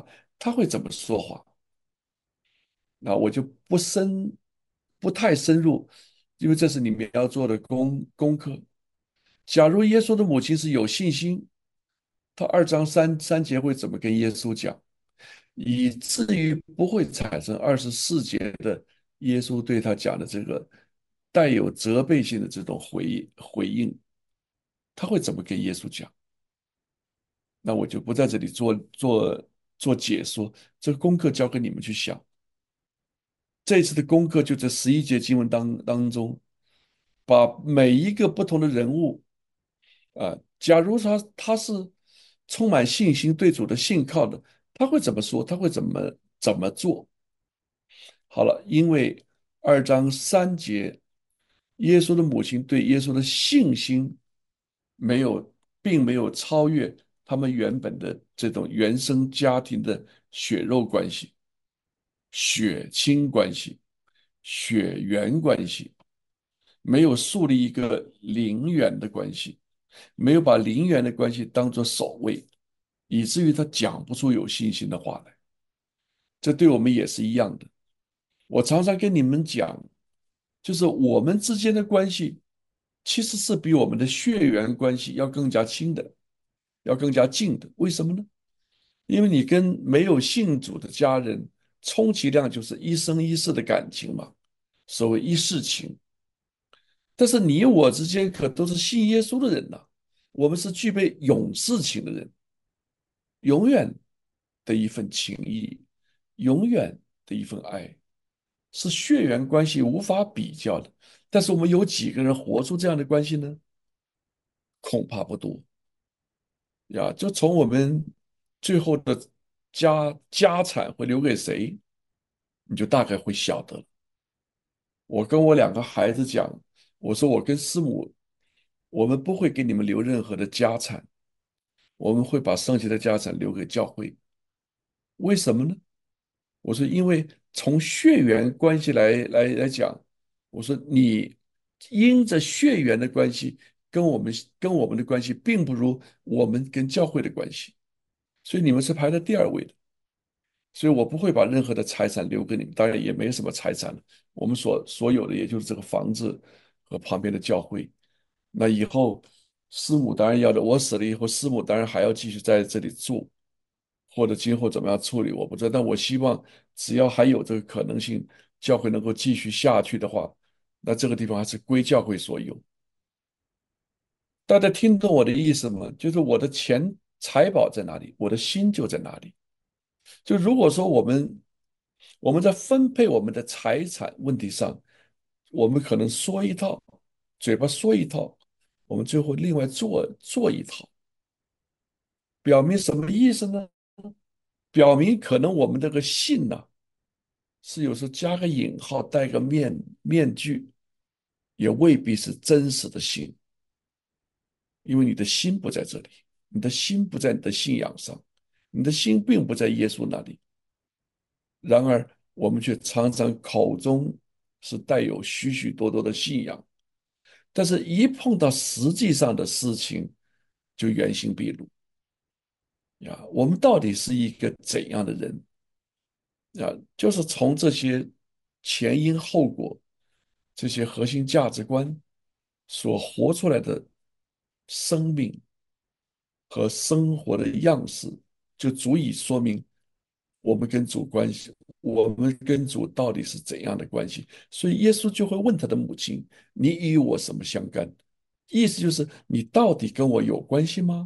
他会怎么说话？那我就不太深入，因为这是你们要做的功课。假如耶稣的母亲是有信心，他2章3节会怎么跟耶稣讲，以至于不会产生24节的耶稣对他讲的这个带有责备性的这种回应，他会怎么跟耶稣讲？那我就不在这里做解说，这个功课交给你们去想。这一次的功课就在11节经文当中，把每一个不同的人物假如他是充满信心、对主的信靠的，他会怎么说？他会怎么做？好了，因为2章3节，耶稣的母亲对耶稣的信心没有，并没有超越他们原本的这种原生家庭的血肉关系、血亲关系、血缘关系，没有树立一个灵缘的关系，没有把灵缘的关系当作首位，以至于他讲不出有信心的话来。这对我们也是一样的。我常常跟你们讲，就是我们之间的关系其实是比我们的血缘关系要更加亲的，要更加近的。为什么呢？因为你跟没有信主的家人，充其量就是一生一世的感情嘛，所谓一世情。但是你我之间可都是信耶稣的人呐，我们是具备永世情的人，永远的一份情谊，永远的一份爱，是血缘关系无法比较的。但是我们有几个人活出这样的关系呢？恐怕不多呀。就从我们最后的家产会留给谁，你就大概会晓得了。我跟我2个孩子讲，我说我跟师母，我们不会给你们留任何的家产，我们会把剩下的家产留给教会。为什么呢？我说，因为从血缘关系来讲，我说你因着血缘的关系跟我们的关系，并不如我们跟教会的关系，所以你们是排在第二位的。所以我不会把任何的财产留给你们，当然也没什么财产了。我们所有的也就是这个房子和旁边的教会。那以后师母当然要的，我死了以后，师母当然还要继续在这里住，或者今后怎么样处理我不知道。但我希望只要还有这个可能性，教会能够继续下去的话，那这个地方还是归教会所有。大家听懂我的意思吗？就是我的财宝在哪里，我的心就在哪里。就如果说我们在分配我们的财产问题上，我们可能说一套，嘴巴说一套，我们最后另外做一套，表明什么意思呢？表明可能我们这个信呐、是有时候加个引号，戴个面具，也未必是真实的信，因为你的心不在这里，你的心不在你的信仰上，你的心并不在耶稣那里。然而，我们却常常口中是带有许许多多的信仰，但是一碰到实际上的事情，就原形毕露呀。我们到底是一个怎样的人呀？就是从这些前因后果、这些核心价值观所活出来的生命和生活的样式，就足以说明我们跟主关系，我们跟主到底是怎样的关系。所以耶稣就会问他的母亲：“你与我什么相干？”意思就是你到底跟我有关系吗？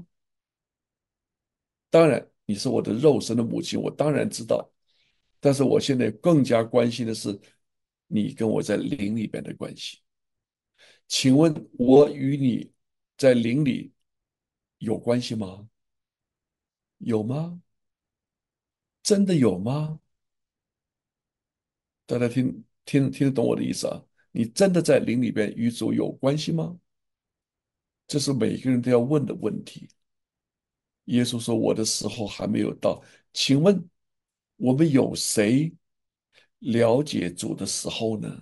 当然，你是我的肉身的母亲，我当然知道。但是我现在更加关心的是你跟我在灵里边的关系。请问我与你在灵里有关系吗？有吗？真的有吗？大家听得懂我的意思啊？你真的在灵里边与主有关系吗？这是每个人都要问的问题。耶稣说：“我的时候还没有到。”请问我们有谁了解主的时候呢？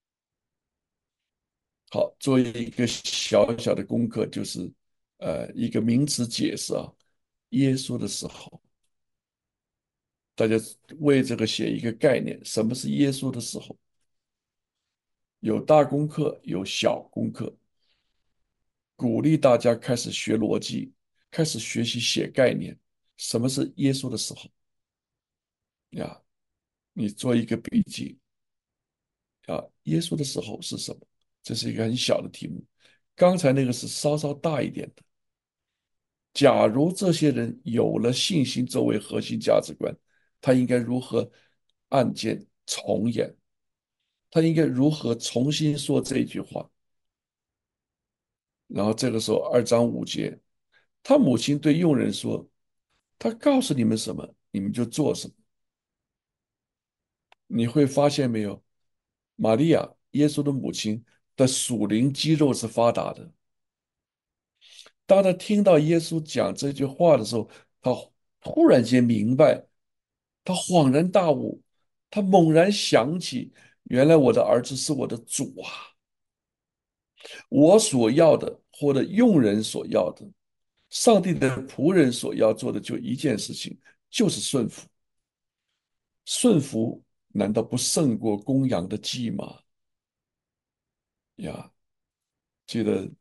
好，做一个小小的功课，就是一个名词解释啊，耶稣的时候。 大家为这个写一个概念，什么是耶稣的时候？有大功课，有小功课，鼓励大家开始学逻辑，开始学习写概念。什么是耶稣的时候呀？你做一个笔记啊，耶稣的时候是什么？这是一个很小的题目。刚才那个是稍稍大一点的。假如这些人有了信心作为核心价值观，他应该如何案件重演？他应该如何重新说这一句话？然后这个时候2章5节，他母亲对佣人说：“他告诉你们什么，你们就做什么。”你会发现没有，玛利亚，耶稣的母亲的属灵肌肉是发达的。当他听到耶稣讲这句话的时候，他突然间明白，他恍然大悟，他猛然想起，原来我的儿子是我的主啊！我所要的，或者用人所要的，上帝的仆人所要做的就一件事情，就是顺服。顺服难道不胜过公羊的祭吗？呀，记得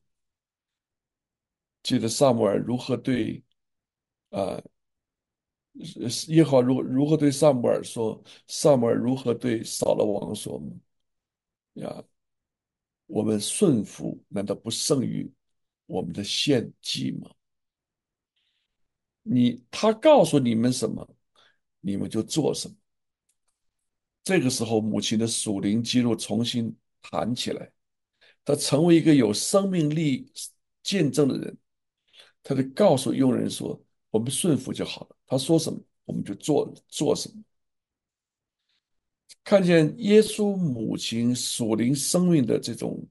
萨母尔如何对啊、耶和华如何对萨母尔说，萨母尔如何对扫罗王说吗？呀，我们顺服难道不胜于我们的献祭吗？他告诉你们什么，你们就做什么。这个时候，母亲的属灵肌肉重新弹起来，她成为一个有生命力见证的人。她就告诉佣人说：“我们顺服就好了，他说什么我们就做什么。”看见耶稣母亲属灵生命的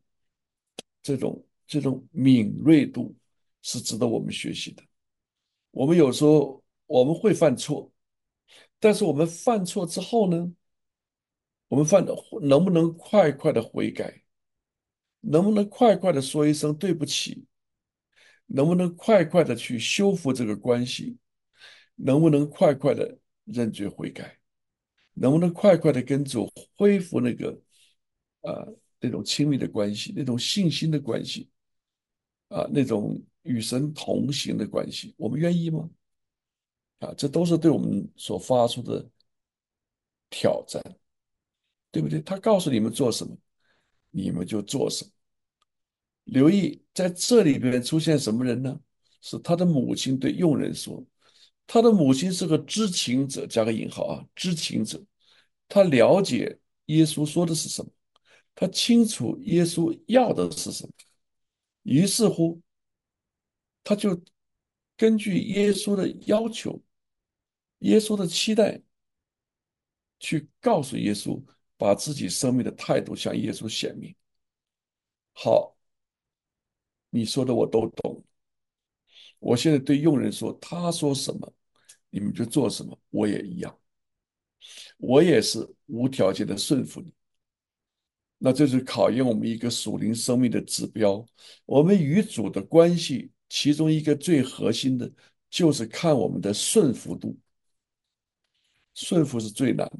这种敏锐度，是值得我们学习的。我们有时候我们会犯错，但是我们犯错之后呢，我们能不能快快的悔改？能不能快快的说一声对不起？能不能快快的去修复这个关系？能不能快快的认罪悔改？能不能快快的跟主恢复那种亲密的关系，那种信心的关系那种与神同行的关系？我们愿意吗？这都是对我们所发出的挑战，对不对？他告诉你们做什么，你们就做什么。留意在这里边出现什么人呢？是他的母亲对佣人说，他的母亲是个知情者，加个引号啊，知情者，他了解耶稣说的是什么，他清楚耶稣要的是什么，于是乎，他就根据耶稣的要求、耶稣的期待，去告诉耶稣，把自己生命的态度向耶稣显明。好，你说的我都懂。我现在对佣人说，他说什么，你们就做什么。我也一样，我也是无条件的顺服你。那这是考验我们一个属灵生命的指标。我们与主的关系，其中一个最核心的，就是看我们的顺服度。顺服是最难的，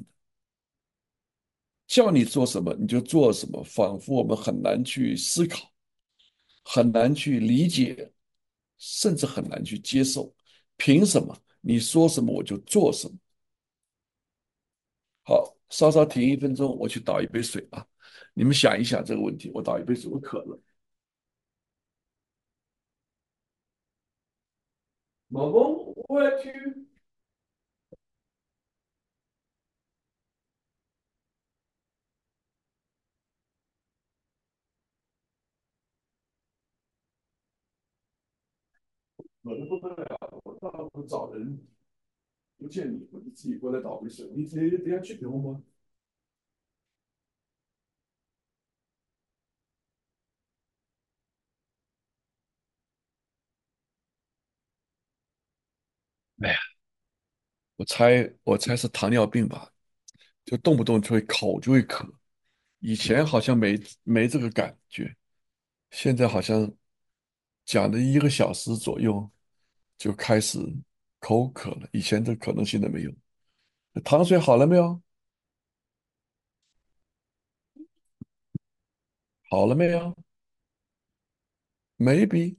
叫你做什么你就做什么，仿佛我们很难去思考，很难去理解，甚至很难去接受。凭什么你说什么我就做什么？好，稍稍停1分钟，我去倒一杯水啊。你们想一想这个问题，我倒一杯水，我渴了。老公，我要去。渴的不得了，我到处找人，不见你，我就自己过来倒杯水。你等下去给我吗？哎呀，我猜是糖尿病吧，就动不动就会口就会渴。以前好像没这个感觉，现在好像讲了1个小时左右就开始口渴了，以前这可能性都没有。 糖水好了没有？好了没有？Maybe。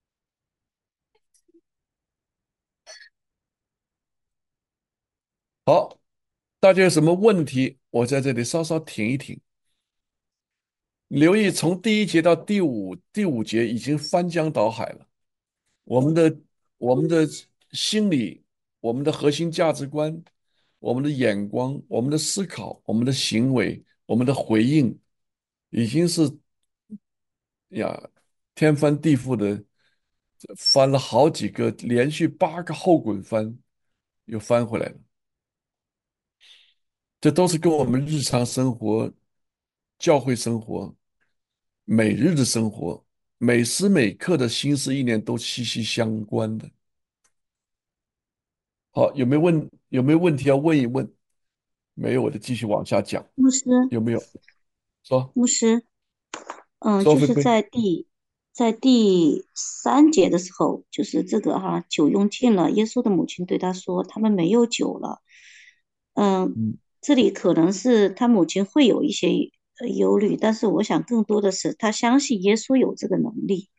好，大家有什么问题？我在这里稍稍停一停。留意从第一节到第五节已经翻江倒海了。我们的心理、我们的核心价值观、我们的眼光、我们的思考、我们的行为、我们的回应，已经是呀天翻地覆的翻了好几个，连续8个后滚翻，又翻回来了。这都是跟我们日常生活、教会生活、每日的生活、每时每刻的心思意念都息息相关的。好，有没有问题要问一问？没有，我就继续往下讲。 牧师， 有没有？说牧师，就是说菲菲。 在第3节的时候，就是这个哈，酒用尽了，耶稣的母亲对他说，他们没有酒了。嗯， 嗯这里可能是他母亲会有一些忧虑，但是我想更多的是他相信耶稣有这个能力。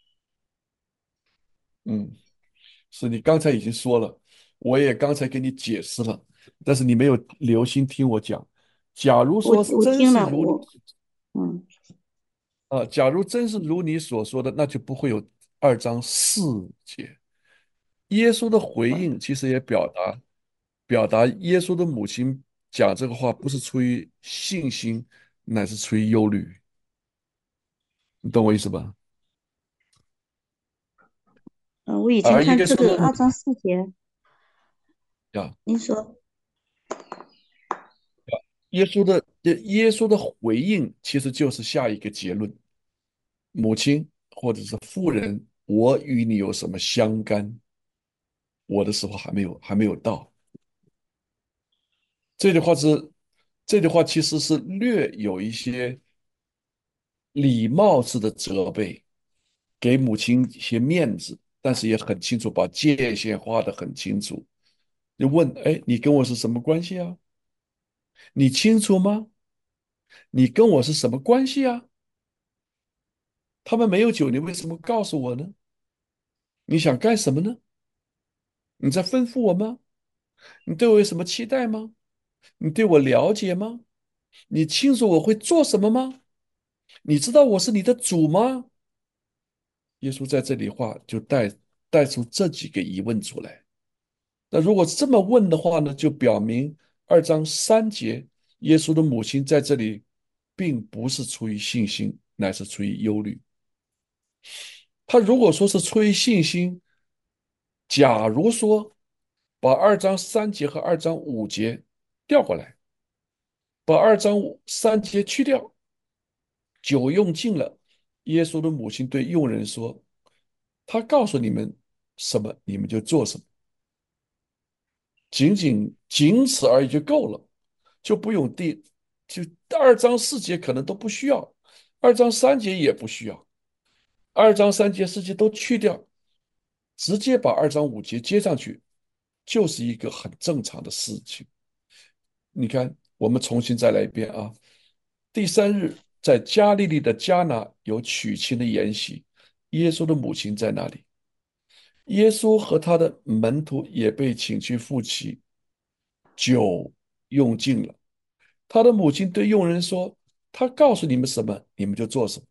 嗯，是你刚才已经说了，我也刚才给你解释了，但是你没有留心听我讲。假如我说真我听了， 是如你嗯假如真是如你所说的，那就不会有2章4节。耶稣的回应其实也表达耶稣的母亲讲这个话不是出于信心，乃是出于忧虑。你懂我意思吧？ 我已经而耶看这稣的个2章4节， 呀， 您说， 耶稣的回应其实就是下一个结论：母亲或者是妇人，我与你有什么相干？我的时候还没有到。这句话是这句话其实是略有一些礼貌式的责备，给母亲一些面子，但是也很清楚，把界限画得很清楚。就问，哎，你跟我是什么关系啊？你清楚吗？你跟我是什么关系啊？他们没有酒，你为什么告诉我呢？你想干什么呢？你在吩咐我吗？你对我有什么期待吗？你对我了解吗？你清楚我会做什么吗？你知道我是你的主吗？耶稣在这里话就带出这几个疑问出来。那如果这么问的话呢，就表明2章3节，耶稣的母亲在这里并不是出于信心，乃是出于忧虑。他如果说是出于信心，假如说把2章3节和2章5节调过来，把2章3节去掉，酒用尽了，耶稣的母亲对佣人说：“他告诉你们什么，你们就做什么，仅此而已就够了，就不用就2章4节可能都不需要，2章3节也不需要，2章3节4节都去掉，直接把2章5节接上去，就是一个很正常的事情。你看，我们重新再来一遍啊。第3日，在加利利的迦拿有娶亲的筵席，耶稣的母亲在那里。耶稣和他的门徒也被请去赴齐，酒用尽了。他的母亲对佣人说：“他告诉你们什么，你们就做什么。”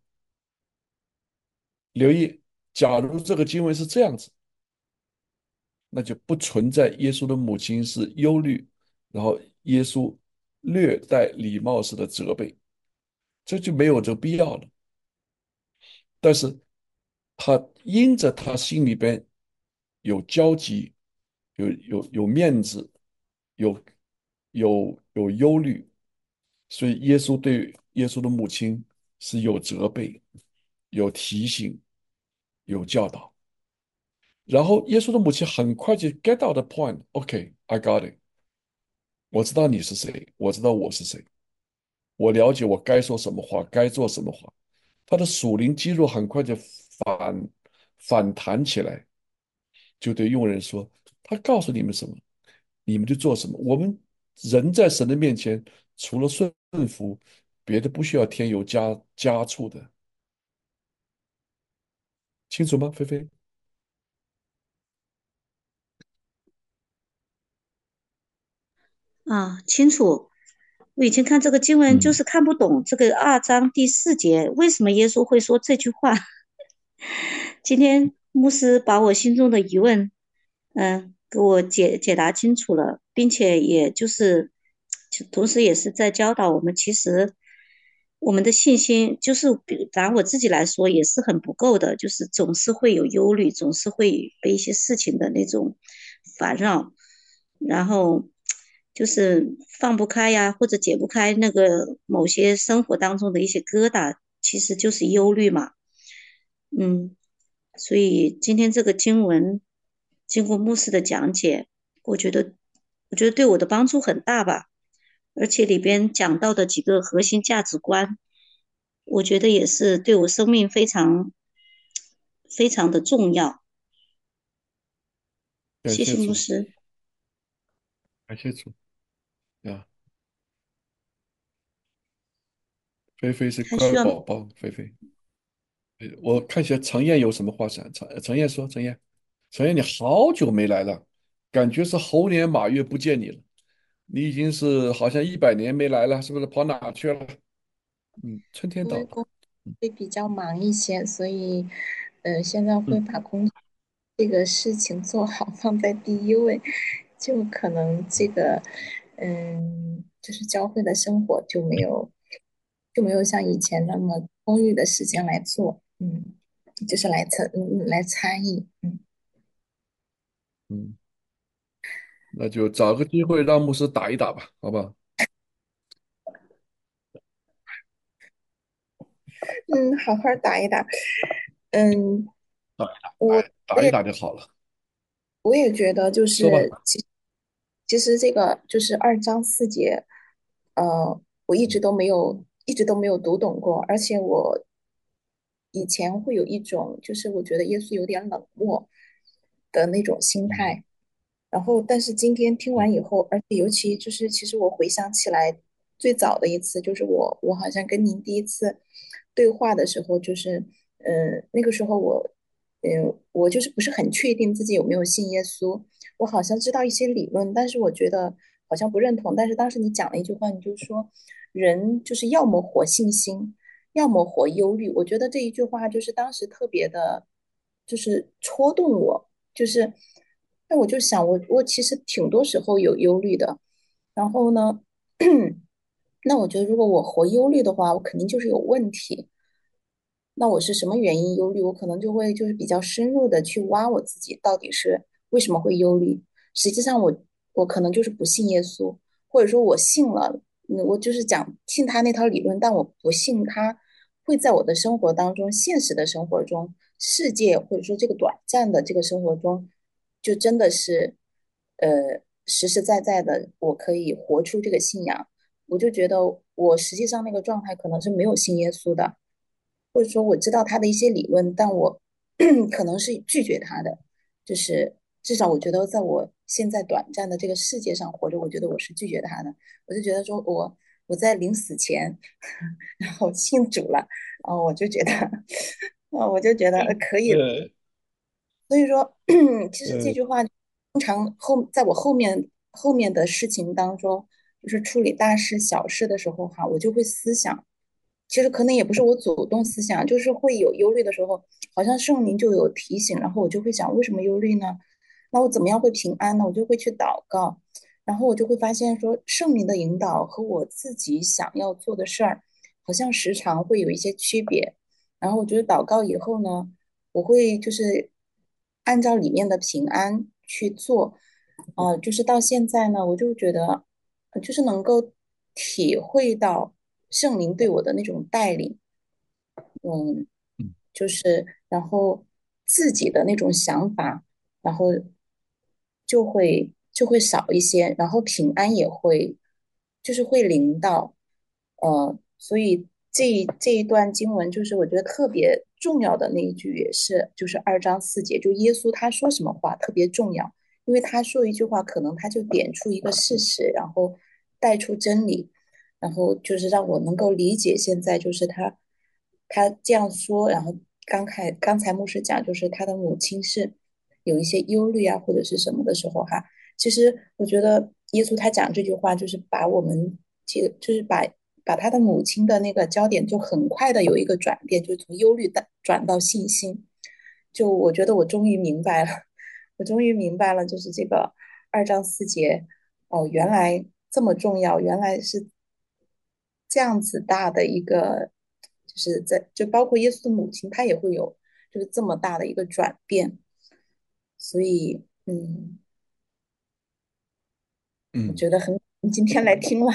留意，假如这个经文是这样子，那就不存在耶稣的母亲是忧虑，然后耶稣略带礼貌式的责备，这就没有这个必要了。但是他因着他心里边有焦急，有面子，有有忧虑，所以对耶稣的母亲是有责备、有提醒、有教导。然后耶稣的母亲很快就 get 到 the point，OK，I got it，我知道你是谁，我知道我是谁，我了解我该说什么话，该做什么话。他的属灵肌肉很快就反弹起来，就对佣人说：“他告诉你们什么，你们就做什么。 人在神的面前，除了顺服，别的不需要添油加醋的，清楚吗？菲菲？ 啊，清楚。我以前看这个经文就嗯， 是看不懂这个2章第4节，为什么耶稣会说这句话？今天牧师把我心中的疑问，给我解答清楚了，并且也就是同时也是在教导我们，其实我们的信心就是比拿我自己来说也是很不够的，就是总是会有忧虑，总是会被一些事情的那种烦扰，然后就是放不开呀，或者解不开那个某些生活当中的一些疙瘩，其实就是忧虑嘛。嗯，所以今天这个经文经过牧师的讲解，我觉得对我的帮助很大吧，而且里边讲到的几个核心价值观，我觉得也是对我生命非常的重要。谢谢牧感谢主， 师， 感谢主呀！菲菲是乖还需要宝宝，菲菲。我看起来陈燕有什么话想？陈燕说，陈燕，你好久没来了，感觉是猴年马月不见你了。你已经是好像100年没来了，是不是跑哪去了？春天到了。 因为工会比较忙一些，所以现在会嗯把这个事情做好放在第一位，就可能这个就是教会的生活就没有像以前那么充裕的时间来做，就是来参与， 嗯，那就找个机会让牧师打一打吧，好不好？ 好好打一打，嗯， 打一打， 我打一打就好了。 我也觉得就说吧。 是其实这个就是2章4节，我一直都没有读懂过，而且我以前会有一种就是我觉得耶稣有点冷漠的那种心嗯态，然后但是今天听嗯完以后，而且尤其就是其实我回想起来最早的一次，就是我好像跟您第一次对话的时候，就是那个时候我就是不是很确定自己有没有信耶稣，我好像知道一些理论，但是我觉得好像不认同。但是当时你讲了一句话，你就说人就是要么活信心，要么活忧虑。我觉得这一句话就是当时特别的，就是戳动我，就是那我就想我其实挺多时候有忧虑的，然后呢，那我觉得如果我活忧虑的话，我肯定就是有问题。那我是什么原因忧虑？我可能就会就是比较深入的去挖我自己到底是为什么会忧虑。实际上我可能就是不信耶稣，或者说我信了，我就是讲信他那套理论，但我不信他会在我的生活当中、现实的生活中、世界或者说这个短暂的这个生活中，就真的是实实在在的我可以活出这个信仰。我就觉得我实际上那个状态可能是没有信耶稣的。或者说我知道他的一些理论，但我可能是拒绝他的，就是至少我觉得在我现在短暂的这个世界上活着，我觉得我是拒绝他的。我就觉得说我在临死前，然后信主了，我就觉得，我就觉得可以。 呃所以说，其实这呃句话通常在我后面的事情当中，就是处理大事小事的时候哈，我就会思想。其实可能也不是我主动思想，就是会有忧虑的时候，好像圣灵就有提醒，然后我就会想，为什么忧虑呢？那我怎么样会平安呢？我就会去祷告，然后我就会发现说，圣灵的引导和我自己想要做的事儿，好像时常会有一些区别。然后我觉得祷告以后呢，我会就是按照里面的平安去做，就是到现在呢，我就觉得，就是能够体会到圣灵对我的那种带领，嗯，就是然后自己的那种想法，然后就会少一些，然后平安也会就是会临到，所以这一段经文就是我觉得特别重要的那一句也是就是2章4节，就耶稣他说什么话特别重要，因为他说一句话可能他就点出一个事实，然后带出真理，然后就是让我能够理解现在就是他这样说，然后刚才牧师讲，就是他的母亲是有一些忧虑啊或者是什么的时候哈，其实我觉得耶稣他讲这句话，就是把我们就是把他的母亲的那个焦点就很快的有一个转变，就是从忧虑转到信心。就我觉得我终于明白了，我终于明白了，就是这个2章4节，哦，原来这么重要，原来是这样子大的一个，就是就包括耶稣的母亲，她也会有就是这么大的一个转变，所以我嗯， 觉得今天来听了，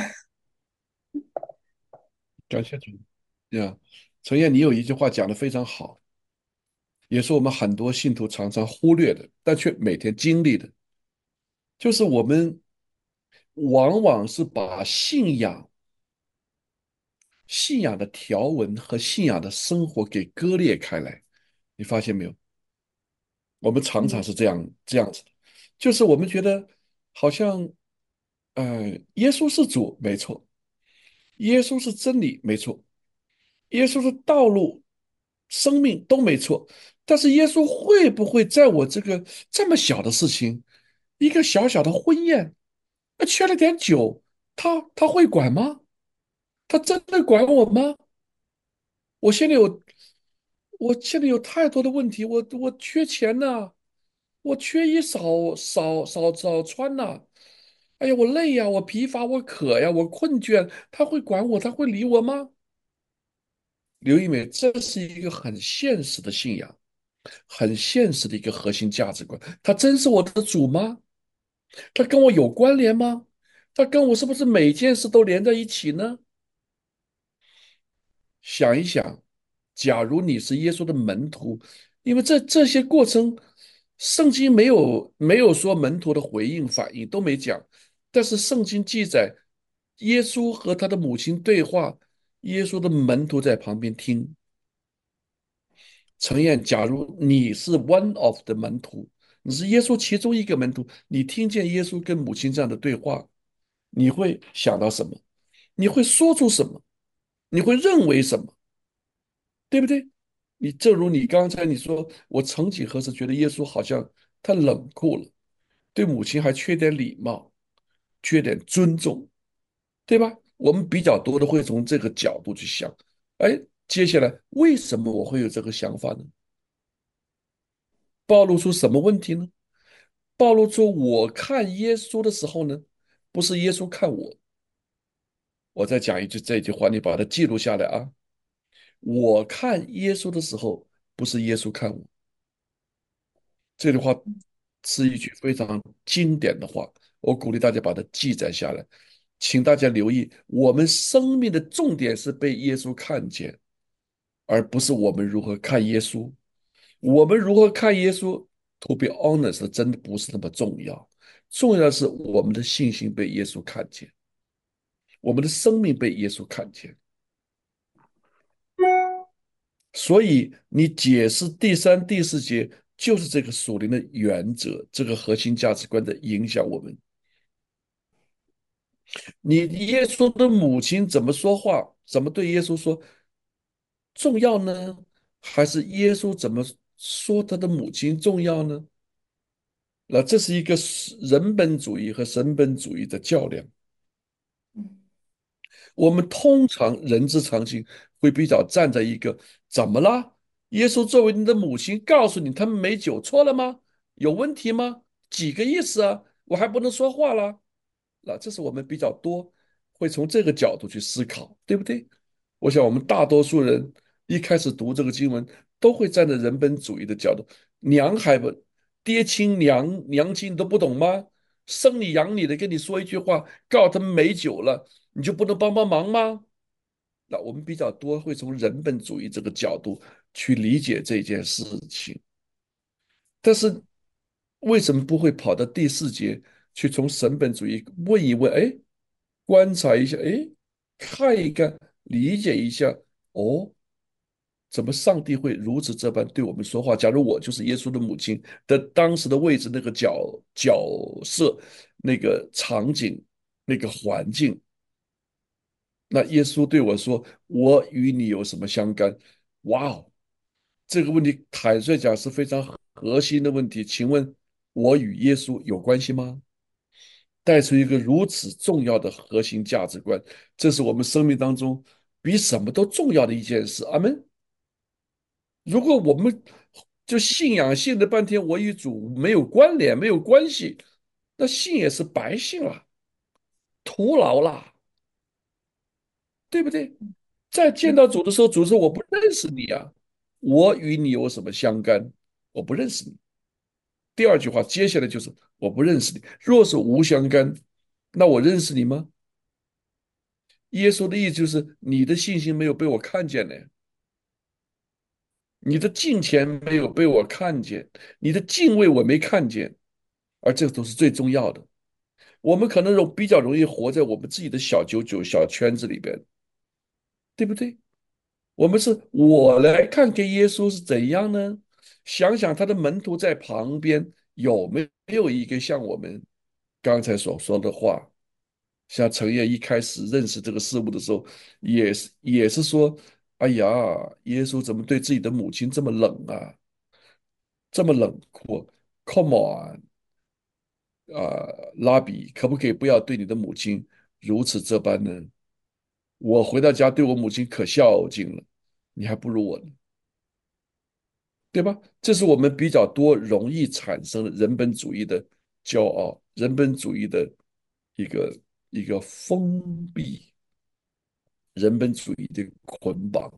感谢主呀。陈燕，你有一句话讲得非常好，也是我们很多信徒常常忽略的，但却每天经历的，就是我们往往是把信仰的条文和信仰的生活给割裂开来。你发现没有？我们常常嗯是这样子的，就是我们觉得好像，耶稣是主，没错，耶稣是真理，没错，耶稣是道路、生命都没错，但是耶稣会不会在我这个这么小的事情，一个小小的婚宴，缺了点酒，他会管吗？他真的管我吗？我现在有，我现在有太多的问题，我缺钱呐、我缺衣少穿呐、哎呀，我累呀，我疲乏，我渴呀，我困倦，他会管我，他会理我吗？刘一美，这是一个很现实的信仰，很现实的一个核心价值观。他真是我的主吗？他跟我有关联吗？他跟我是不是每件事都连在一起呢？想一想，假如你是耶稣的门徒，因为这些过程，圣经没有说门徒的回应反应都没讲，但是圣经记载，耶稣和他的母亲对话，耶稣的门徒在旁边听。陈燕，假如你是 one of 的门徒，你是耶稣其中一个门徒，你听见耶稣跟母亲这样的对话，你会想到什么？你会说出什么？你会认为什么？对不对？正如你刚才你说，我曾几何时觉得耶稣好像太冷酷了，对母亲还缺点礼貌，缺点尊重，对吧？我们比较多的会从这个角度去想。哎，接下来为什么我会有这个想法呢？暴露出什么问题呢？暴露出我看耶稣的时候呢，不是耶稣看我。我再讲一句这句话，你把它记录下来啊。我看耶稣的时候，不是耶稣看我。这句话是一句非常经典的话，我鼓励大家把它记载下来。请大家留意，我们生命的重点是被耶稣看见，而不是我们如何看耶稣。我们如何看耶稣，to be honest，真的不是那么重要。重要的是我们的信心被耶稣看见，我们的生命被耶稣看见。所以你解释第3、第4节，就是这个属灵的原则，这个核心价值观的影响我们。你耶稣的母亲怎么说话，怎么对耶稣说重要呢？还是耶稣怎么说他的母亲重要呢？那这是一个人本主义和神本主义的较量。我们通常人之常情会比较站在一个怎么了？耶稣作为你的母亲，告诉你他们没酒错了吗？有问题吗？几个意思啊？我还不能说话了。那这是我们比较多会从这个角度去思考，对不对？我想我们大多数人一开始读这个经文，都会站在人本主义的角度。娘还不爹亲娘亲你都不懂吗？生你养你的跟你说一句话，告诉他们没酒了，你就不能帮忙吗？那我们比较多会从人本主义这个角度去理解这件事情。但是为什么不会跑到第4节去从神本主义问一问？哎，观察一下，哎，看一看，理解一下，哦，怎么上帝会如此这般对我们说话？假如我就是耶稣的母亲的当时的位置，那个角色，那个场景， 那个环境。那耶稣对我说："我与你有什么相干？"哇哦，这个问题坦率讲是非常核心的问题。请问，我与耶稣有关系吗？带出一个如此重要的核心价值观，这是我们生命当中比什么都重要的一件事。阿门。如果我们就信仰信了半天，我与主没有关联，没有关系，那信也是白信了，徒劳了，对不对？在见到主的时候，主说："我不认识你啊，我与你有什么相干？我不认识你。"第二句话，接下来就是"我不认识你"。若是无相干，那我认识你吗？耶稣的意思就是你的信心没有被我看见呢，你的敬虔没有被我看见，你的敬畏我没看见，而这都是最重要的。我们可能比较容易活在我们自己的小九九、小圈子里边，对不对？我来看看耶稣是怎样呢？想想他的门徒在旁边有没有一个像我们刚才所说的话，像陈烨一开始认识这个事物的时候，也是说："哎呀，耶稣怎么对自己的母亲这么冷啊，这么冷酷？Come on，拉比，可不可以不要对你的母亲如此这般呢？我回到家对我母亲可孝敬了，你还不如我呢。"对吧？这是我们比较多容易产生的人本主义的骄傲，人本主义的一个封闭，人本主义的捆绑。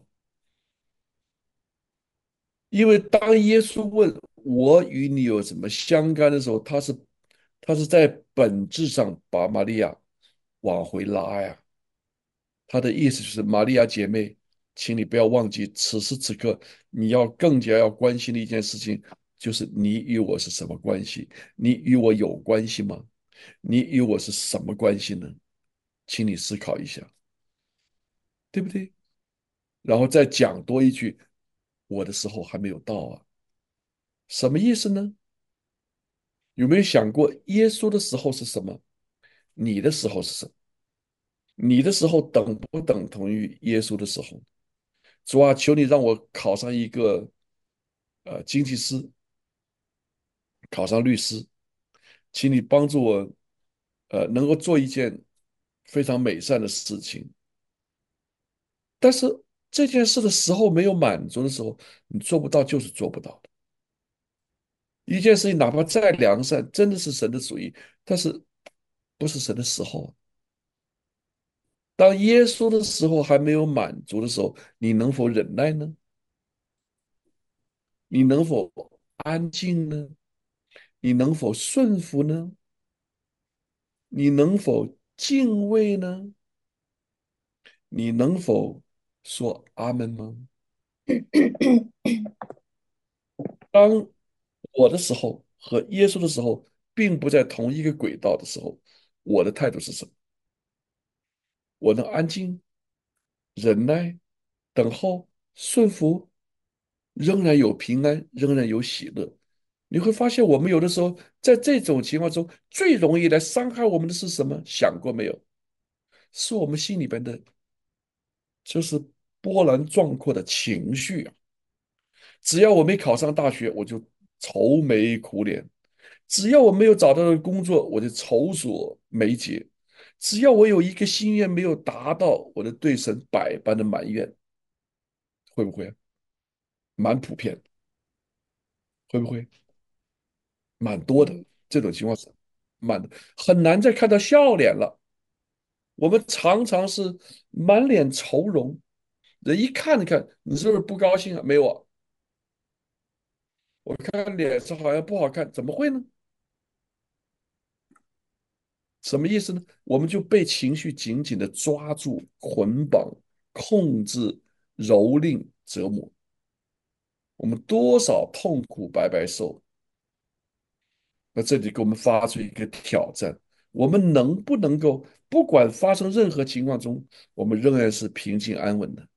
因为当耶稣问"我与你有什么相干"的时候，他是在本质上把玛利亚往回拉呀。他的意思就是玛利亚姐妹，请你不要忘记，此时此刻你要更加要关心的一件事情，就是你与我是什么关系？你与我有关系吗？你与我是什么关系呢？请你思考一下，对不对？然后再讲多一句，我的时候还没有到啊，什么意思呢？有没有想过耶稣的时候是什么？你的时候是什么？你的时候等不等同于耶稣的时候？主啊，求你让我考上一个经济师，考上律师，请你帮助我，能够做一件非常美善的事情。但是这件事的时候没有满足的时候，你做不到就是做不到的。一件事情哪怕再良善，真的是神的旨意，但是不是神的时候啊。当耶稣的时候还没有满足的时候，你能否忍耐呢？你能否安静呢？你能否顺服呢？你能否敬畏呢？你能否说阿门吗？当我的时候和耶稣的时候并不在同一个轨道的时候，我的态度是什么？我能安静、忍耐、等候、顺服，仍然有平安，仍然有喜乐。你会发现，我们有的时候在这种情况中，最容易来伤害我们的是什么？想过没有？是我们心里边的，就是波澜壮阔的情绪啊。只要我没考上大学，我就愁眉苦脸；只要我没有找到的工作，我就愁索眉睫；只要我有一个心愿没有达到，我就对神百般的埋怨。会不会啊？蛮普遍，会不会？蛮多的。 嗯这种情况是蛮的，很难再看到笑脸了。我们常常是满脸愁容，人一看，你是不是不高兴啊？没有啊，我看脸上好像不好看，怎么会呢？什么意思呢？我们就被情绪紧紧的抓住、捆绑、控制、蹂躏、折磨。我们多少痛苦白白受。那这里给我们发出一个挑战：我们能不能够，不管发生任何情况中，我们仍然是平静安稳的，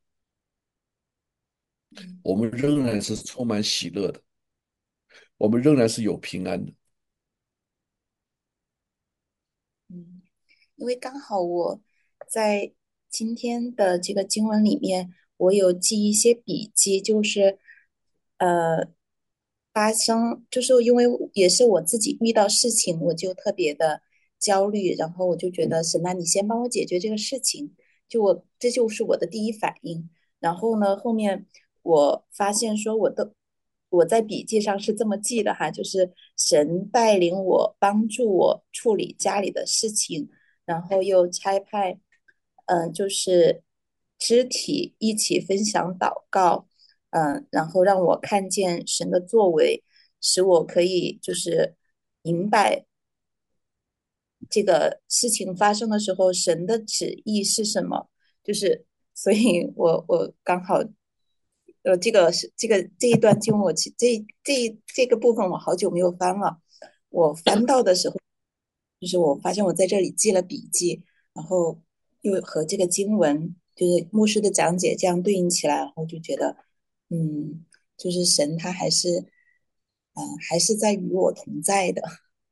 嗯我们仍然是充满喜乐的，我们仍然是有平安的。 嗯， 因为刚好我在今天的这个经文里面，我有记一些笔记，就是呃发生，就是因为也是我自己遇到事情，我就特别的焦虑，然后我就觉得神啊，你先帮我解决这个事情，这就是我的第一反应。然后呢，后面我发现说我在笔记上是这么记的哈，就是神带领我，帮助我处理家里的事情，然后又差派，就是肢体一起分享祷告，然后让我看见神的作为，使我可以就是明白这个事情发生的时候，神的旨意是什么。就是，所以我刚好，这个是这一段经文我这个部分我好久没有翻了。我翻到的时候，就是我发现我在这里记了笔记，然后又和这个经文就是牧师的讲解这样对应起来，然后就觉得，嗯，就是神他还是，还是在与我同在的。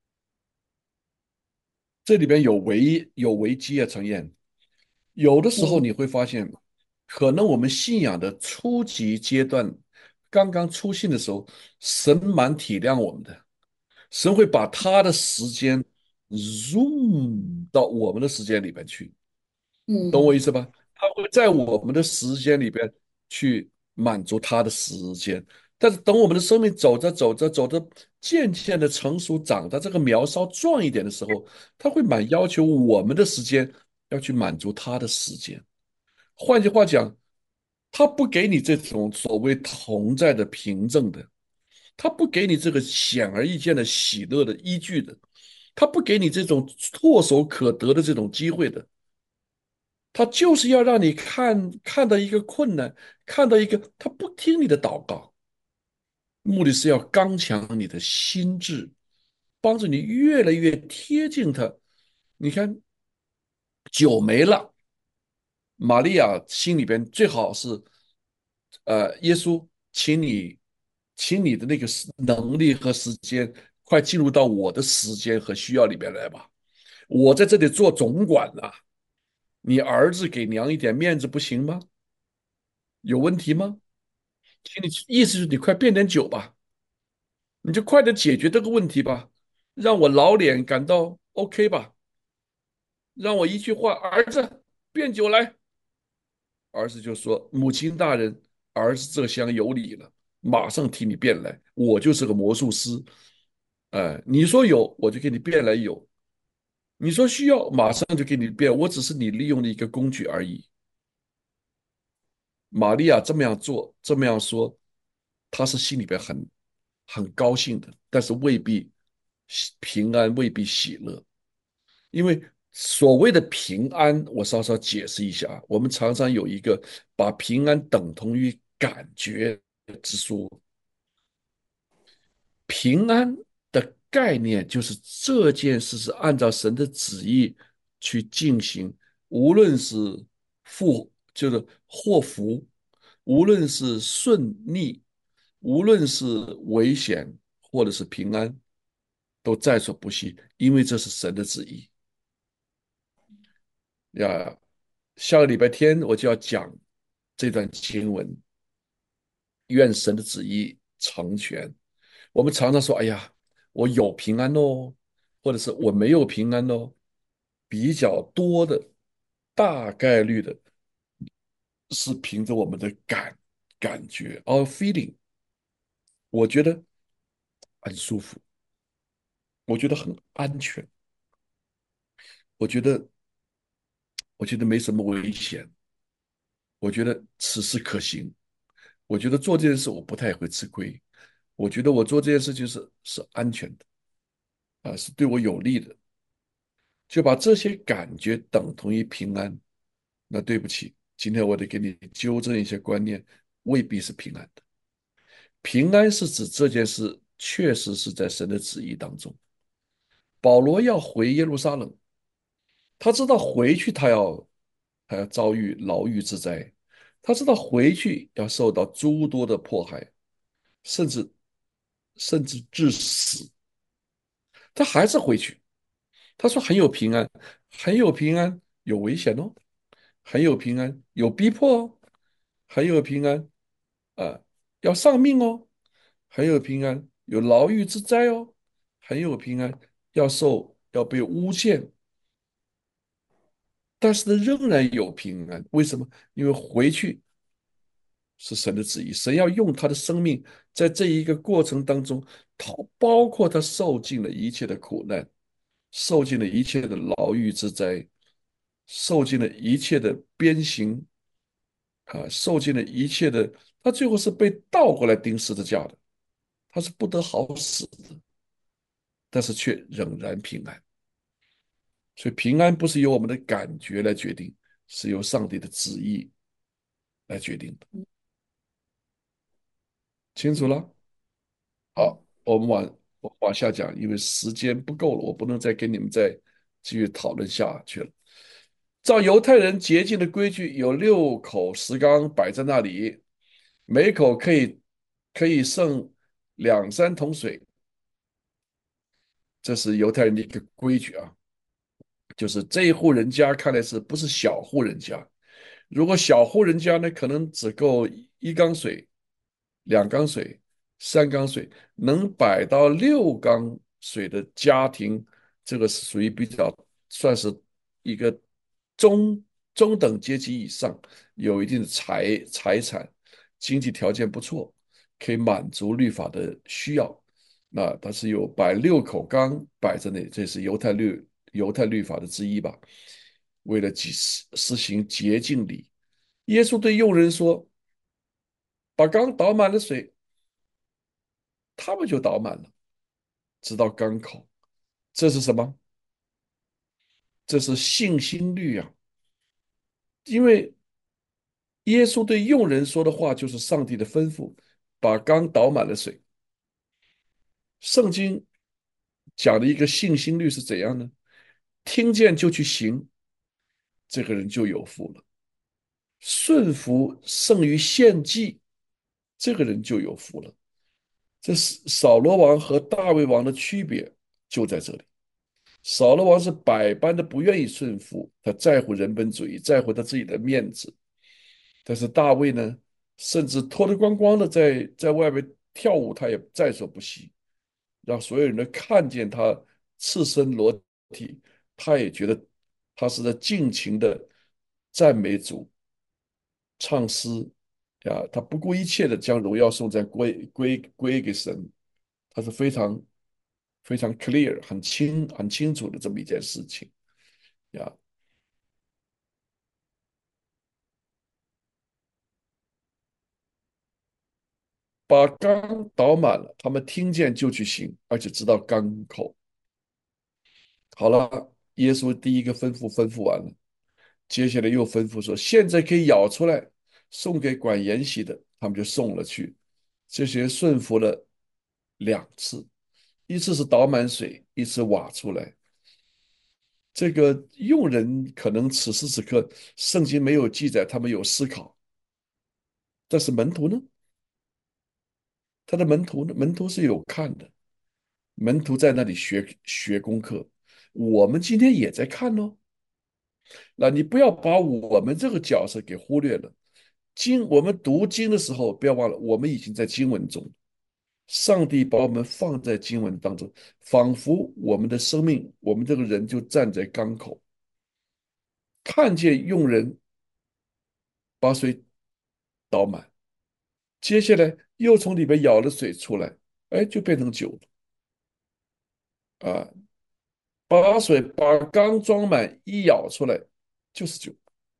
这里边有危机啊，陈燕。有的时候嗯你会发现，可能我们信仰的初级阶段，刚刚出信的时候，神蛮体谅我们的，神会把他的时间 zoom 到我们的时间里边去，懂我嗯意思吧？他会在我们的时间里边去满足他的时间，但是等我们的生命走着，渐渐的成熟长大，这个苗稍壮一点的时候，他会蛮要求我们的时间要去满足他的时间。换句话讲，他不给你这种所谓同在的凭证的，他不给你这个显而易见的喜乐的依据的，他不给你这种唾手可得的这种机会的。他就是要让你看到一个困难，看到一个他不听你的祷告，目的是要刚强你的心智，帮助你越来越贴近他。你看，酒没了，玛利亚心里边最好是，耶稣，请你的那个能力和时间，快进入到我的时间和需要里边来吧。我在这里做总管呢，你儿子给娘一点面子不行吗？有问题吗？请你意思是你快变点酒吧，你就快点解决这个问题吧，让我老脸感到 OK 吧，让我一句话，儿子变酒来。儿子就说：“母亲大人，儿子这厢有礼了，马上替你变来。我就是个魔术师，你说有，我就给你变来有；你说需要，马上就给你变。我只是你利用的一个工具而已。”玛利亚这么样做，这么样说，她是心里边很高兴的，但是未必平安，未必喜乐。因为所谓的平安，我稍稍解释一下啊，我们常常有一个把平安等同于感觉之说。平安的概念就是这件事是按照神的旨意去进行，无论是就是祸福，无论是顺利，无论是危险或者是平安，都在所不惜，因为这是神的旨意。呀，下个礼拜天我就要讲这段经文，愿神的旨意成全。我们常常说：“哎呀，我有平安哦，或者是我没有平安哦。”比较多的，大概率的是凭着我们的感觉，our feeling，我觉得很舒服，我觉得很安全，我觉得没什么危险，我觉得此事可行，我觉得做这件事我不太会吃亏，我觉得我做这件事是安全的是对我有利的。就把这些感觉等同于平安，那对不起，今天我得给你纠正一些观念，未必是平安的。平安是指这件事确实是在神的旨意当中。保罗要回耶路撒冷，他知道回去他要遭遇牢狱之灾，他知道回去要受到诸多的迫害，甚至致死，他还是回去。他说很有平安， 很有平安，有危险哦；很有平安，有逼迫哦；很有平安，啊，要丧命哦；很有平安，有牢狱之灾哦；很有平安，要被诬陷，但是呢，仍然有平安。为什么？因为回去是神的旨意，神要用他的生命，在这一个过程当中，包括他受尽了一切的苦难，受尽了一切的牢狱之灾，受尽了一切的鞭刑受尽了一切的，他最后是被倒过来钉十字架的，他是不得好死的，但是却仍然平安。所以平安不是由我们的感觉来决定，是由上帝的旨意来决定的。清楚了？好，我往下讲，因为时间不够了，我不能再跟你们再继续讨论下去了。照犹太人洁净的规矩，有6口石缸摆在那里，每口可以盛2、3桶水，这是犹太人的一个规矩啊。就是这一户人家看来是不是小户人家？如果小户人家呢，可能只够1缸水、2缸水、3缸水，能摆到6缸水的家庭，这个是属于算是一个中中等阶级以上，有一定的财产，经济条件不错，可以满足律法的需要。那它是有摆6口缸摆在那里，这是犹太律法的之一吧？为了实行洁净礼，耶稣对佣人说：“把缸倒满了水。”他们就倒满了，直到缸口。这是什么？这是信心率啊！因为耶稣对佣人说的话就是上帝的吩咐，把缸倒满了水。圣经讲的一个信心率是怎样呢？听见就去行，这个人就有福了。顺服胜于献祭，这个人就有福了。这是扫罗王和大卫王的区别就在这里。扫罗王是百般的不愿意顺服，他在乎人本主义，在乎他自己的面子。但是大卫呢，甚至脱得光光的在外面跳舞，他也在所不惜，让所有人都看见他赤身裸体，他也觉得他是在尽情的赞美主，唱诗他不顾一切的将荣耀颂赞归给神，他是非常 clear、很清楚的这么一件事情呀。把缸倒满了，他们听见就去行，而且知道缸口。好了，耶稣第一个吩咐完了，接下来又吩咐说：现在可以舀出来，送给管筵席的。他们就送了去。这些顺服了2次，一次是倒满水，一次挖出来。这个佣人可能此时此刻圣经没有记载，他们有思考，但是门徒呢？他的门徒呢？门徒是有看的，门徒在那里学功课，我们今天也在看哦。那你不要把我们这个角色给忽略了。我们读经的时候，不要忘了，我们已经在经文中，上帝把我们放在经文当中，仿佛我们的生命，我们这个人就站在缸口，看见佣人把水倒满，接下来又从里边舀了水出来，哎，就变成酒了啊！把缸装满，一舀出来就是酒。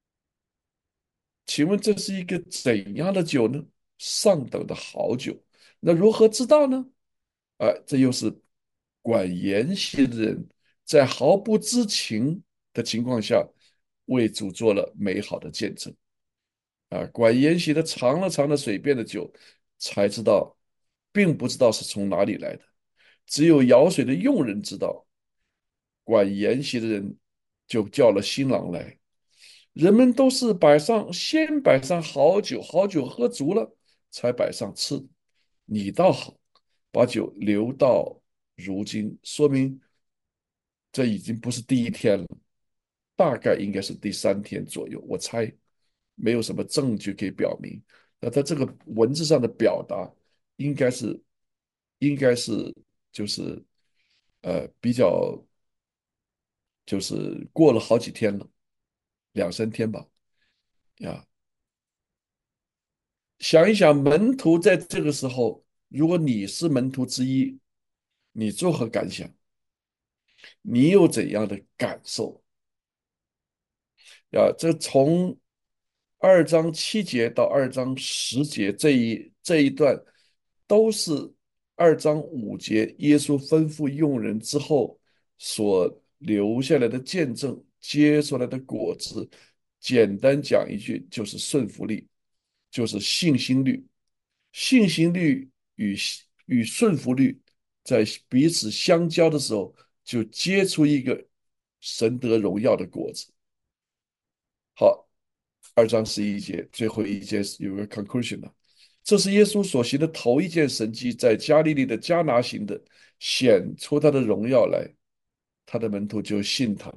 请问这是一个怎样的酒呢？上等的好酒。那如何知道呢？这又是管筵席的人在毫不知情的情况下，为主做了美好的见证。管筵席的尝了尝了水变的酒，才知道，并不知道是从哪里来的，只有舀水的佣人知道。管筵席的人就叫了新郎来，人们都是先摆上好酒，好酒喝足了，才摆上吃的。你倒好，把酒留到如今，说明这已经不是第一天了。 大概应该是第3天左右，我猜，没有什么证据可以表明。那他这个文字上的表达应该是，应该是就是比较就是过了好几天了，2、3天吧。呀，想一想，门徒在这个时候，如果你是门徒之一，你作何感想？你有怎样的感受？这从2章7节到2章10节这一段，都是2章5节耶稣吩咐用人之后所留下来的见证，结出来的果子。简单讲一句，就是顺服力，就是信心率。信心率与顺服率在彼此相交的时候，就结出一个神得荣耀的果子。好，2章11节最后一节有个 conclusion 了，这是耶稣所行的头一件神迹，在加利利的迦拿行的，显出他的荣耀来，他的门徒就信他了。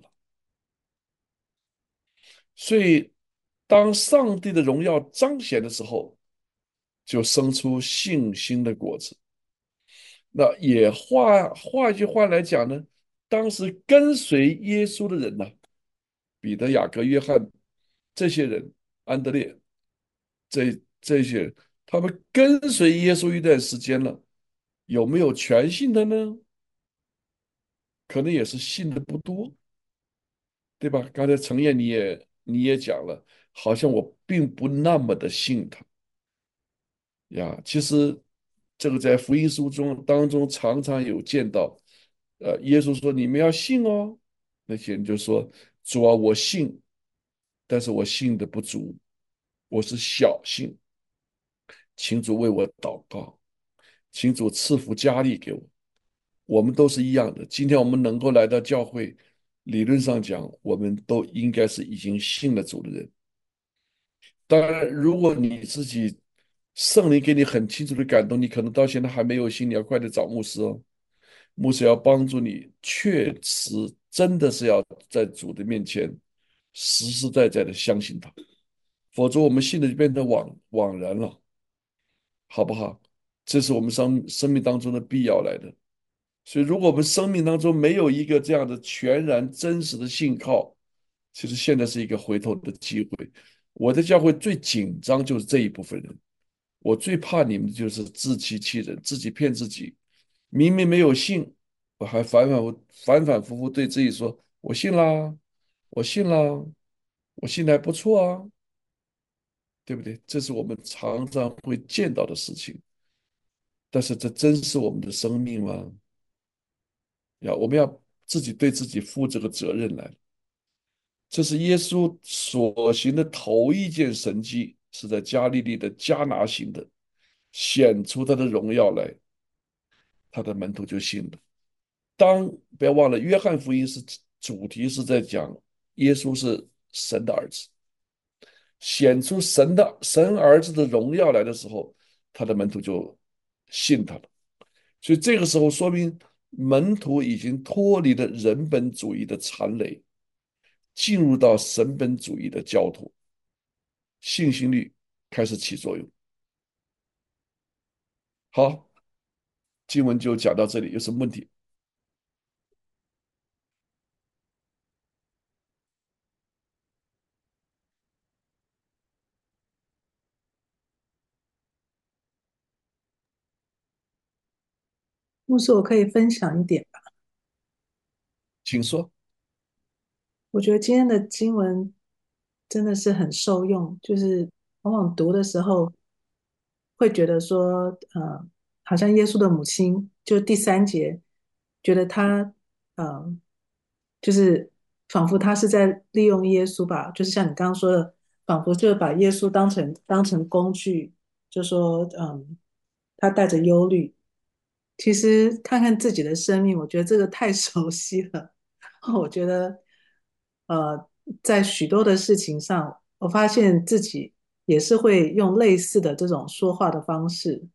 所以，当上帝的荣耀彰显的时候，就生出信心的果子。那也换一句话来讲呢，当时跟随耶稣的人呢，彼得、雅各、约翰这些人，安德烈这些人，他们跟随耶稣一段时间了，有没有全信的呢？可能也是信的不多，对吧？刚才陈燕你也讲了，好像我并不那么的信他呀。其实这个在福音书当中常常有见到，耶稣说你们要信哦，那些人就说主啊，我信，但是我信的不足，我是小信，请主为我祷告，请主赐福加力给我。我们都是一样的。今天我们能够来到教会，理论上讲，我们都应该是已经信了主的人。当然，如果你自己圣灵给你很清楚的感动，你可能到现在还没有信，你要快点找牧师哦。牧师要帮助你，确实真的是要在主的面前实实在在的相信他，否则我们信的就变成枉然了，好不好？这是我们生命当中的必要来的。所以，如果我们生命当中没有一个这样的全然真实的信靠，其实现在是一个回头的机会。我在教会最紧张就是这一部分人，我最怕你们就是自欺欺人，自己骗自己。明明没有信，我还反反复复对自己说：“我信啦，我信啦，我信的还不错啊，对不对？”这是我们常常会见到的事情。但是，这真是我们的生命吗？我们要自己对自己负这个责任来。这是耶稣所行的头一件神迹，是在加利利的迦拿行的，显出他的荣耀来，他的门徒就信了。不要忘了，约翰福音主题是在讲耶稣是神的儿子，显出神儿子的荣耀来的时候，他的门徒就信他了。所以这个时候说明门徒已经脱离了人本主义的残累，进入到神本主义的交托，信心力开始起作用。好，经文就讲到这里，有什么问题？ 牧师，我可以分享一点。 请说。 我觉得今天的经文真的是很受用，就是往往读的时候会觉得说，好像耶稣的母亲，就第3节，觉得他，呃，就是仿佛他是在利用耶稣吧，就是像你刚刚说的，仿佛就是把耶稣当成工具，就说，他带着忧虑。其实看看自己的生命，我觉得这个太熟悉了。我觉得，呃，在许多的事情上，我发现自己也是会用类似的这种说话的方式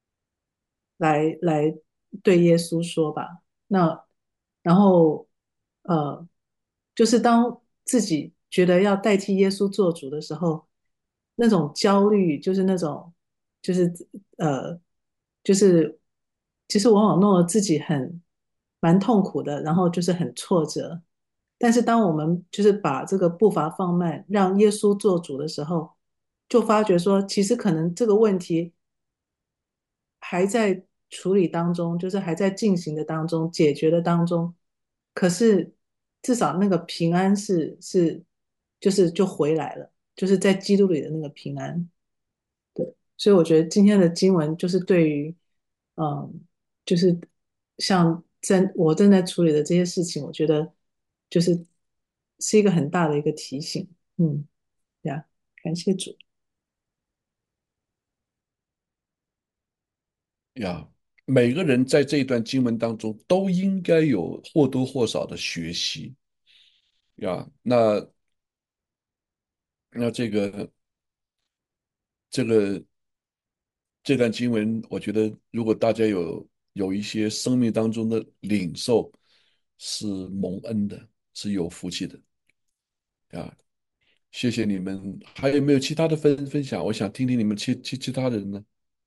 来对耶稣说吧。那然后，呃，就是当自己觉得要代替耶稣做主的时候，那种焦虑，就是那种，就是呃，就是其实往往弄得自己蛮痛苦的，然后就是很挫折。但是当我们就是把这个步伐放慢，让耶稣做主的时候，就发觉说，其实可能这个问题还在处理当中，就是还在进行的当中，解决的当中。可是至少那个平安就是就回来了，就是在基督里的那个平安。对，所以我觉得今天的经文就是对于，嗯，就是像我正在处理的这些事情，我觉得就是是一个很大的一个提醒。嗯，呀，感谢主。 呀，每个人在这一段经文当中都应该有或多或少的学习呀。那这个这段经文，我觉得如果大家有一些生命当中的领受，是蒙恩的，是有福气的呀。谢谢你们，还有没有其他的分享？我想听听你们其他人呢，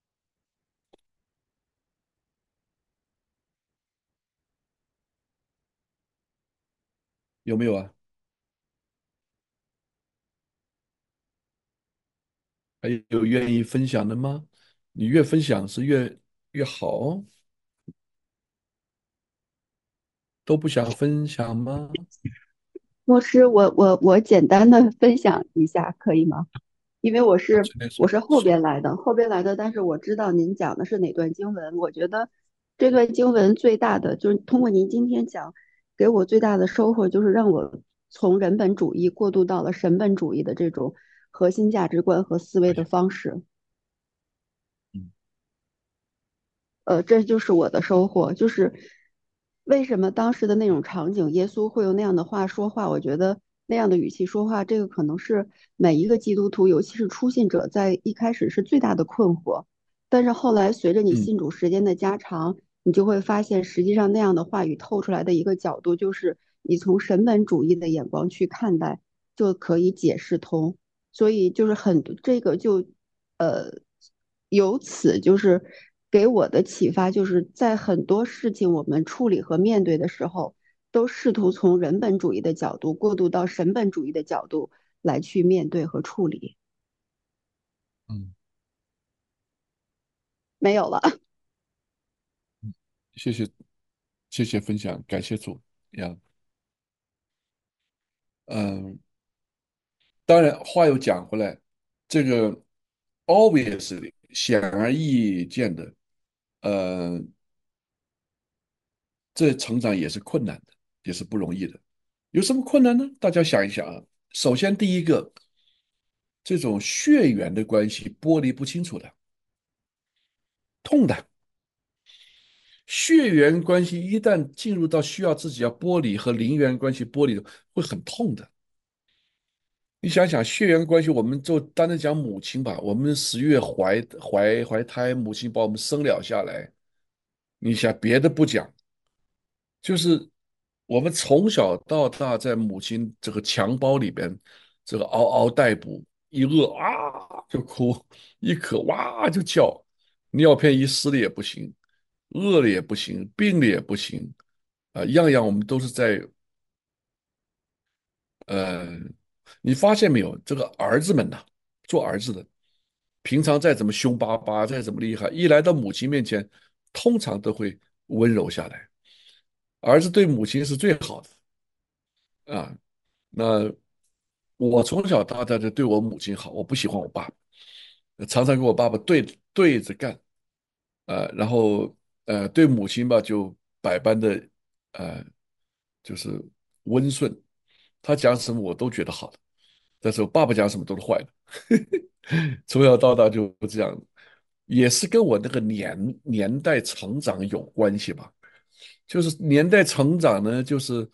有没有啊？还有愿意分享的吗？你越分享是越好哦，都不想分享吗？ 牧师，我简单的分享一下，可以吗？因为我啊， 是陈天说我是后边来的，后边来的，但是我知道您讲的是哪段经文。我觉得这段经文最大的就是通过您今天讲，给我最大的收获就是让我从人本主义过渡到了神本主义的这种核心价值观和思维的方式。 嗯这就是我的收获，就是为什么当时的那种场景，耶稣会用那样的话说话？我觉得那样的语气说话，这个可能是每一个基督徒，尤其是初信者，在一开始是最大的困惑。但是后来随着你嗯信主时间的加长，你就会发现，实际上那样的话语透出来的一个角度，就是你从神本主义的眼光去看待，就可以解释通。所以就是很多这个就呃，由此就是给我的启发，就是在很多事情我们处理和面对的时候，都试图从人本主义的角度过渡到神本主义的角度来去面对和处理。 嗯， 没有了。 谢谢谢谢分享，感谢主呀。嗯，当然话又讲回来，这个 obviously 显而易见的，呃，这成长也是困难的，也是不容易的。有什么困难呢？大家想一想啊。首先，第一个，这种血缘的关系剥离不清楚的，痛的。血缘关系一旦进入到需要自己要剥离和灵缘关系剥离的，会很痛的。你想想，血缘关系，我们就单单讲母亲吧，我们10月怀胎，母亲把我们生了下来。你想别的不讲，就是我们从小到大在母亲这个襁褓里边，这个嗷嗷待哺，一饿啊就哭，一渴哇就叫，尿片一湿了也不行，饿了也不行，病了也不行，样样我们都是在呃，你发现没有？这个儿子们呐，做儿子的，平常再怎么凶巴巴，再怎么厉害，一来到母亲面前，通常都会温柔下来。儿子对母亲是最好的啊。那我从小到大就对我母亲好，我不喜欢我爸爸，常常跟我爸爸对着干，然后对母亲吧就百般的呃就是温顺，他讲什么我都觉得好的，但是我爸爸讲什么都是坏的。从小到大就这样，也是跟我那个年代成长有关系吧。就是年代成长呢，就是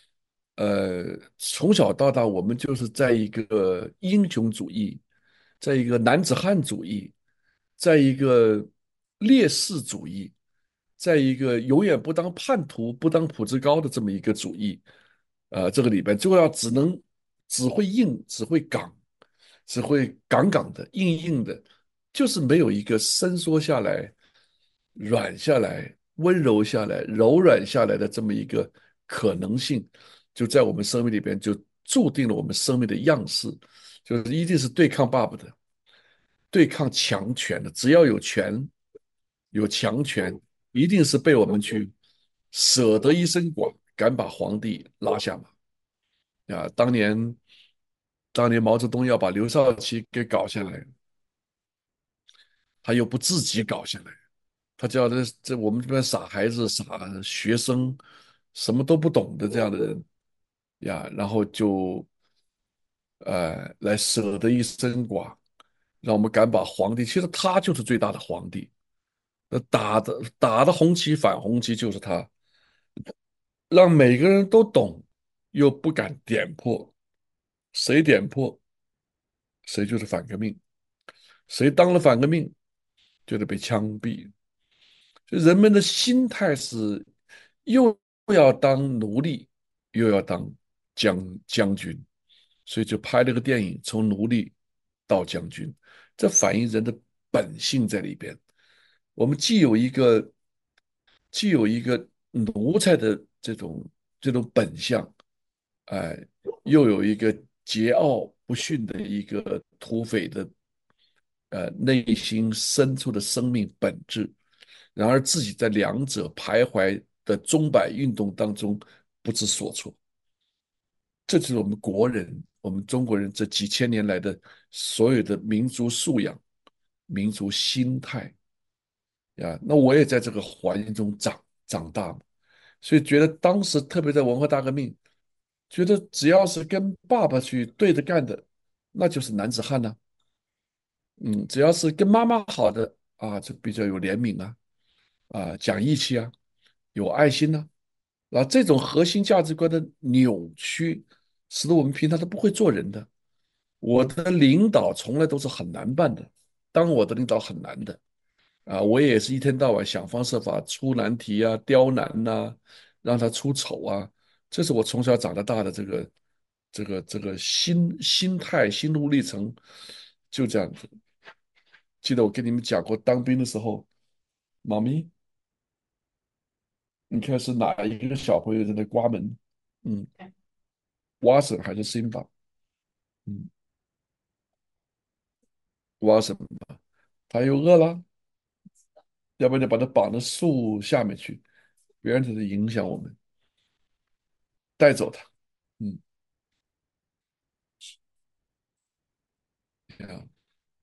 从小到大我们就是在一个英雄主义，在一个男子汉主义，在一个烈士主义，在一个永远不当叛徒、不当普之高的这么一个主义，这个里边就要只能只会硬，只会刚，只会杠杠的、硬硬的，就是没有一个伸缩下来、软下来、温柔下来、柔软下来的这么一个可能性，就在我们生命里边就注定了我们生命的样式，就是一定是对抗爸爸的，对抗强权的，只要有权、有强权，一定是被我们去舍得一身剐，敢把皇帝拉下马。啊，当年毛泽东要把刘少奇给搞下来，他又不自己搞下来，他叫这我们这边傻孩子、傻学生，什么都不懂的这样的人呀，然后就来舍得一身剐，让我们敢把皇帝，其实他就是最大的皇帝，打的红旗反红旗就是他，让每个人都懂，又不敢点破，谁点破谁就是反革命。谁当了反革命，就得被枪毙。就人们的心态是又要当奴隶，又要当将军，所以就拍了个电影，从奴隶到将军，这反映人的本性在里边。我们既有一个奴才的这种本相，哎，又有一个桀骜不驯的一个土匪的内心深处的生命本质，然而自己在两者徘徊的钟摆运动当中不知所措。这就是我们国人，我们中国人这几千年来的所有的民族素养、民族心态呀。那我也在这个环境中长大嘛，所以觉得当时特别在文化大革命，觉得只要是跟爸爸去对着干的，那就是男子汉呐、只要是跟妈妈好的啊，就比较有怜悯讲义气有爱心那这种核心价值观的扭曲，使得我们平常都不会做人的。我的领导从来都是很难办的，当我的领导很难的我也是一天到晚想方设法出难题刁难让他出丑这是我从小长到大的这个心态心路历程，就这样子。记得我跟你们讲过，当兵的时候，妈咪，你看是哪一个小朋友在那刮门？嗯，蛙婶还是辛巴？嗯，蛙婶吧，他又饿了，要不然就把他绑到树下面去，别人就在影响我们，带走他。嗯，这样，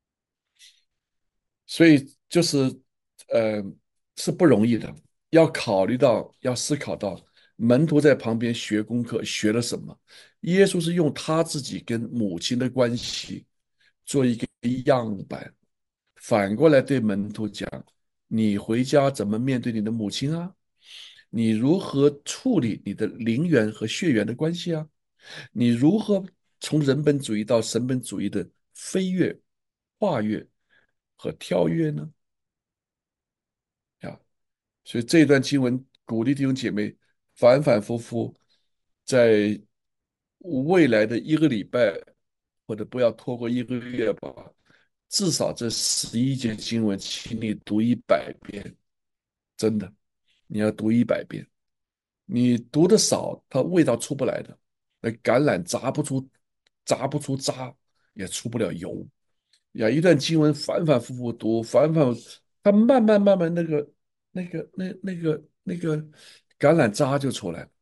所以就是呃是不容易的，要考虑到，要思考到门徒在旁边学功课，学了什么？耶稣是用他自己跟母亲的关系做一个样板，反过来对门徒讲：你回家怎么面对你的母亲啊？你如何处理你的灵缘和血缘的关系啊？你如何从人本主义到神本主义的飞跃、跨越和跳跃呢？啊，所以这一段经文鼓励弟兄姐妹反反复复在未来的一个礼拜，或者不要拖过一个月吧，至少这11节经文，请你读100遍，真的，你要读100遍。你读的少，它味道出不来的。那橄榄榨不出渣，也出不了油。一段经文反反复复读，反反，它慢慢那个橄榄渣就出来了。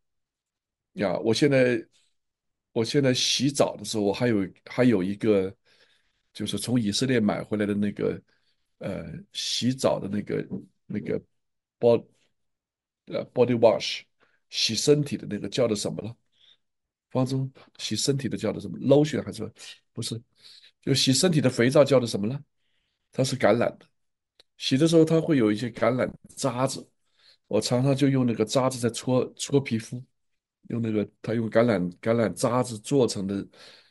我现在洗澡的时候，我还有一个，就是从以色列买回来的那个洗澡的那个 body body wash，洗身体的那个叫的什么了？方中洗身体的叫的什么 lotion 还是不是？就洗身体的肥皂叫的什么呢？它是橄榄的。洗的时候它会有一些橄榄渣子，我常常就用那个渣子在搓皮肤，他用橄榄渣子做成的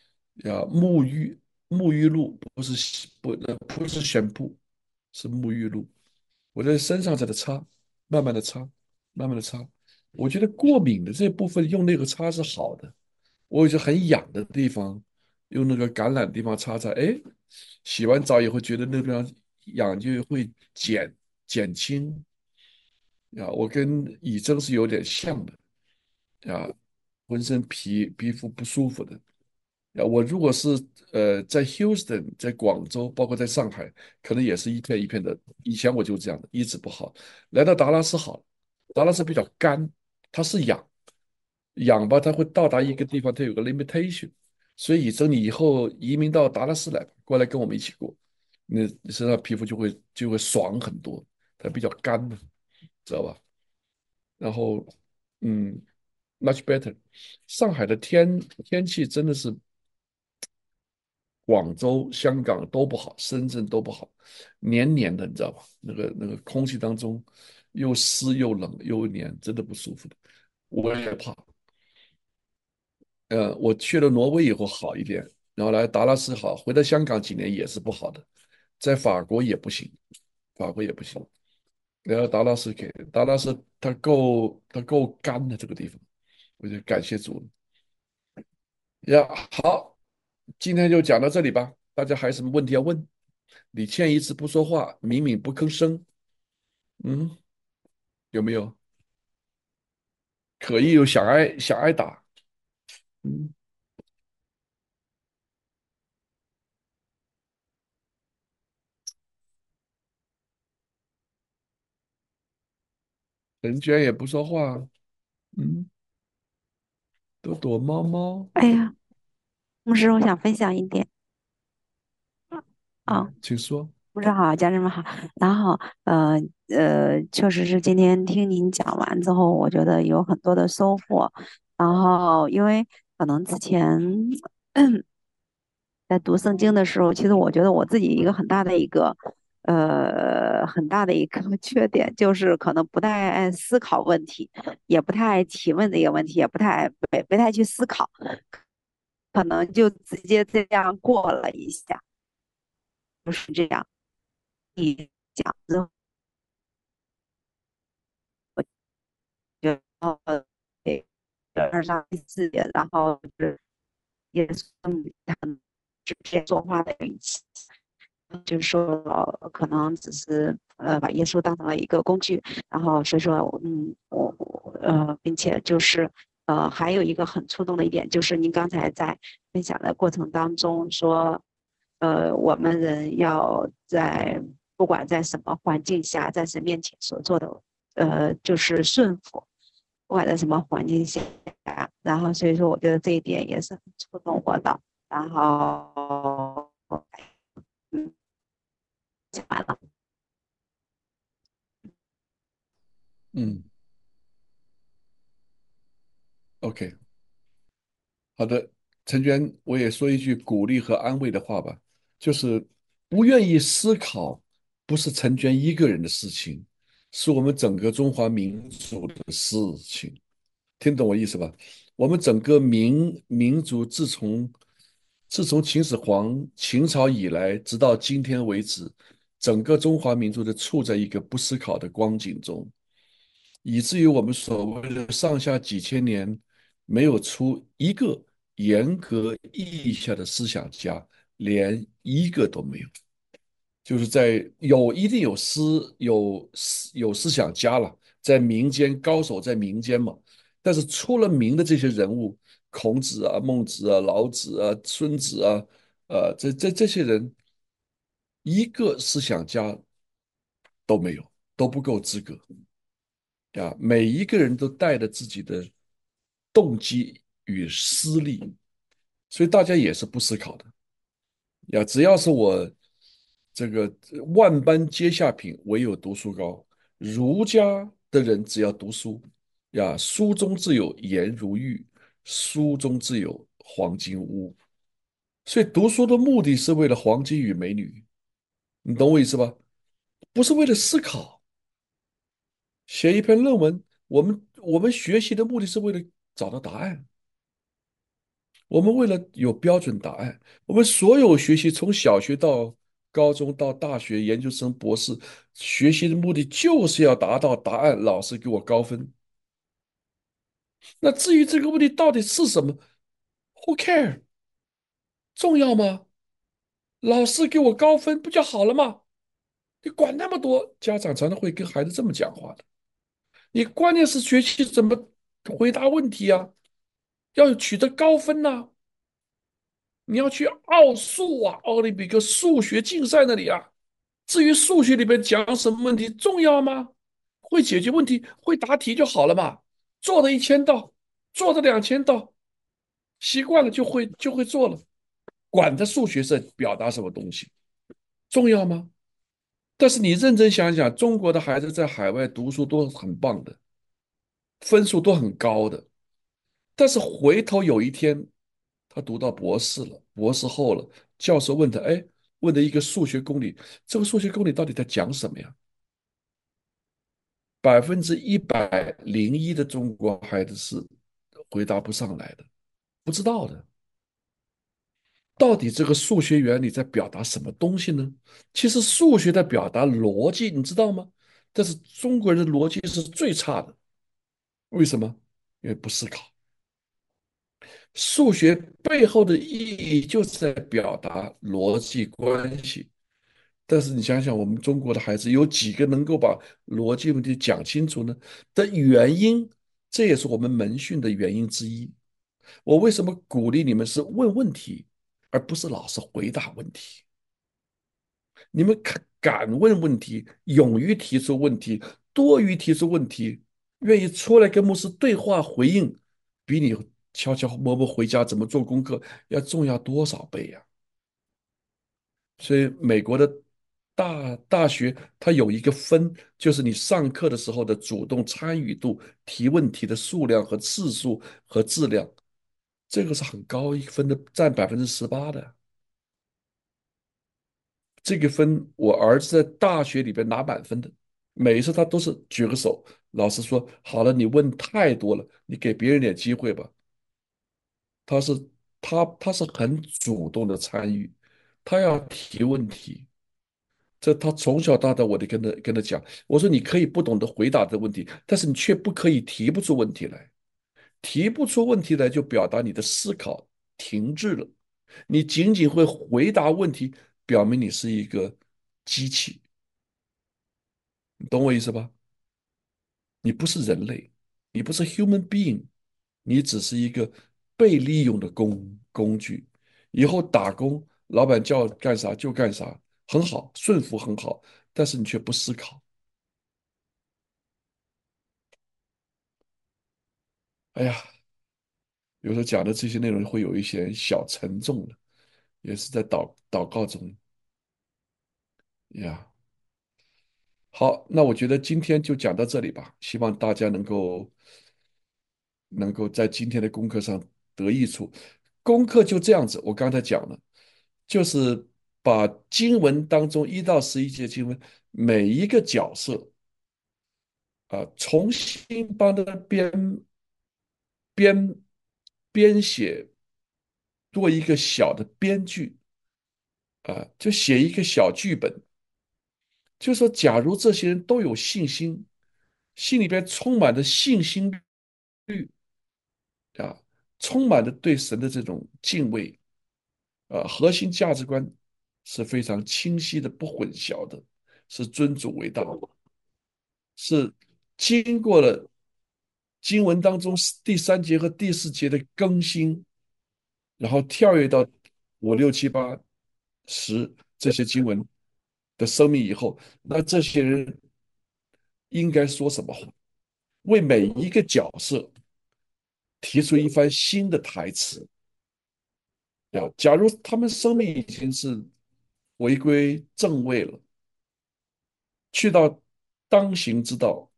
沐浴露，不是选布，是沐浴露。我在身上在这擦，慢慢的擦，慢慢的擦。我觉得过敏的这部分用那个擦是好的， 我有些很痒的地方，用那个橄榄地方擦擦，哎，洗完澡以后觉得那个地方痒就会减轻呀。我跟以真是有点像的呀，浑身皮肤不舒服的呀。我如果是在 Houston，在广州，包括在上海，可能也是一片一片的。以前我就这样的，一直不好。来到达拉斯好，达拉斯比较干，它是痒吧，它会到达一个地方，它有个 limitation。所以等你以后移民到达拉斯来，过来跟我们一起过，你身上皮肤就会爽很多，它比较干的，知道吧？然后，嗯，much better。上海的天气真的是广州、香港都不好，深圳都不好，黏黏的，你知道吧？那个空气当中又湿又冷又黏，真的不舒服的。我也怕。我去了挪威以后好一点，然后来达拉斯好，回到香港几年也是不好的，在法国也不行，法国也不行。然后达拉斯它够干的这个地方，我就感谢主了。呀，好，今天就讲到这里吧。大家还有什么问题要问？李倩一直不说话，敏敏不吭声，嗯，有没有？可意有想挨打，嗯，人居然也不说话，嗯，躲躲猫猫， 哎呀，牧师，我想分享一点啊。 请说。 牧师好，家人们好。然后确实是今天听您讲完之后，我觉得有很多的收获。然后因为可能之前在读圣经的时候，其实我觉得我自己一个很大的一个缺点，就是可能不太爱思考问题，也不太爱提问这个问题，也不太去思考，可能就直接这样过了一下，就是这样。你讲之后，然后给2上4节，然后是耶稣他直接说话的语气，就是说可能只是把耶稣当成了一个工具，然后所以说并且就是还有一个很触动的一点，就是您刚才在分享的过程当中说，我们人要不管在什么环境下，在神面前所做的，就是顺服，不管在什么环境下，然后所以说我觉得这一点也是很触动我的，然后嗯，讲完了。 嗯，OK，好的，陈娟，我也说一句鼓励和安慰的话吧，就是不愿意思考，不是陈娟一个人的事情，是我们整个中华民族的事情。听懂我意思吧？我们整个民族自从秦朝以来，直到今天为止，整个中华民族都处在一个不思考的光景中，以至于我们所谓的上下几千年没有出一个严格意义下的思想家，连一个都没有。就是一定有思想家了，在民间高手在民间嘛，但是出了名的这些人物，孔子啊、孟子啊、老子啊、孙子啊，这些人一个思想家都没有，都不够资格呀。每一个人都带着自己的动机与私利，所以大家也是不思考的。呀，只要是我这个万般皆下品，唯有读书高。儒家的人只要读书呀，书中自有颜如玉，书中自有黄金屋。所以读书的目的是为了黄金与美女，你懂我意思吧？不是为了思考。写一篇论文，我们学习的目的是为了找到答案。我们为了有标准答案，我们所有学习从小学到高中到大学、研究生、博士，学习的目的就是要达到答案，老师给我高分。那至于这个问题到底是什么， ？Who care？重要吗？老师给我高分不就好了吗？你管那么多？家长常常会跟孩子这么讲话的。你关键是学习怎么回答问题啊，要取得高分呐、你要去奥数啊，奥林匹克数学竞赛那里啊。至于数学里边讲什么问题重要吗？会解决问题，会答题就好了嘛。做的1000道，做的2000道，习惯了就会做了。管他数学是表达什么东西，重要吗？但是你认真想想，中国的孩子在海外读书都很棒的，分数都很高的。但是回头有一天，他读到博士了，博士后了，教授问他，哎，问的一个数学公理，这个数学公理到底在讲什么呀？101%的中国孩子是回答不上来的，不知道的。到底这个数学原理在表达什么东西呢？其实数学在表达逻辑，你知道吗？但是中国人的逻辑是最差的，为什么？因为不思考。数学背后的意义就是在表达逻辑关系，但是你想想，我们中国的孩子有几个能够把逻辑问题讲清楚呢？的原因，这也是我们门训的原因之一。我为什么鼓励你们是问问题，而不是老是回答问题？你们敢问问题，勇于提出问题，多于提出问题，愿意出来跟牧师对话回应，比你悄悄摸摸回家怎么做功课要重要多少倍呀、所以美国的大学它有一个分，就是你上课的时候的主动参与度、提问题的数量和次数和质量，这个是很高一分的，占18%的。这个分我儿子在大学里边拿满分的，每一次他都是举个手，老师说好了，你问太多了，你给别人点机会吧。他是他是很主动的参与，他要提问题。这他从小到大我得跟他讲，我说你可以不懂得回答这个问题，但是你却不可以提不出问题来。提不出问题来就表达你的思考停滞了。你仅仅会回答问题，表明你是一个机器，你懂我意思吧？你不是人类，你不是 human being，你只是一个被利用的工具。以后打工，老板叫干啥就干啥，很好，顺服很好，但是你却不思考。哎呀，有时候讲的这些内容会有一些小沉重的，也是在祷告中呀。好，那我觉得今天就讲到这里吧，希望大家能够在今天的功课上得益处。功课就这样子，我刚才讲了，就是把经文当中1到11节经文每一个角色重新帮他编编写，做一个小的编剧就写一个小剧本，就说假如这些人都有信心，心里边充满着信心率啊，充满着对神的这种敬畏核心价值观是非常清晰的、不混淆的，是尊主为大，是经过了经文当中第3节和第4节的更新，然后跳跃到5、6、7、8、10这些经文的生命以后，那这些人应该说什么话？为每一个角色提出一番新的台词。假如他们生命已经是回归正位了，去到当行之道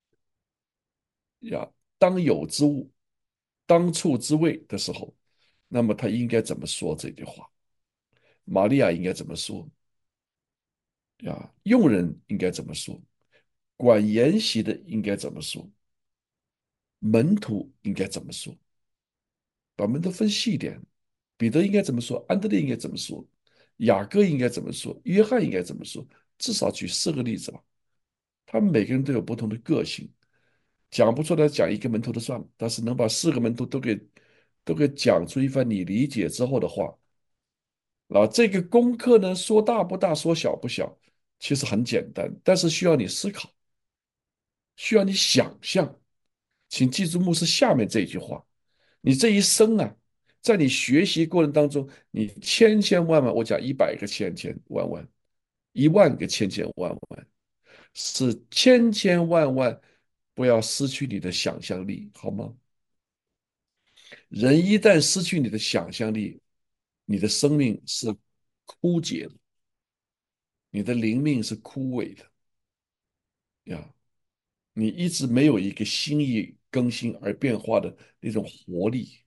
呀，当有之物，当处之位的时候，那么他应该怎么说这句话？玛利亚应该怎么说呀？佣人应该怎么说？管筵席的应该怎么说？门徒应该怎么说？把门徒分细一点，彼得应该怎么说？安德烈应该怎么说？雅各应该怎么说？约翰应该怎么说？至少举4个例子吧。他们每个人都有不同的个性，讲不出来讲一个门徒的算了，但是能把4个门徒都可以讲出一番你理解之后的话。这个功课呢，说大不大，说小不小，其实很简单，但是需要你思考，需要你想象。请记住牧师下面这句话：你这一生啊，在你学习过程当中，你千千万万，我讲100个千千万万，1万个千千万万，是千千万万，不要失去你的想象力，好吗？人一旦失去你的想象力，你的生命是枯竭的，你的灵命是枯萎的呀。你一直没有一个心意更新而变化的那种活力，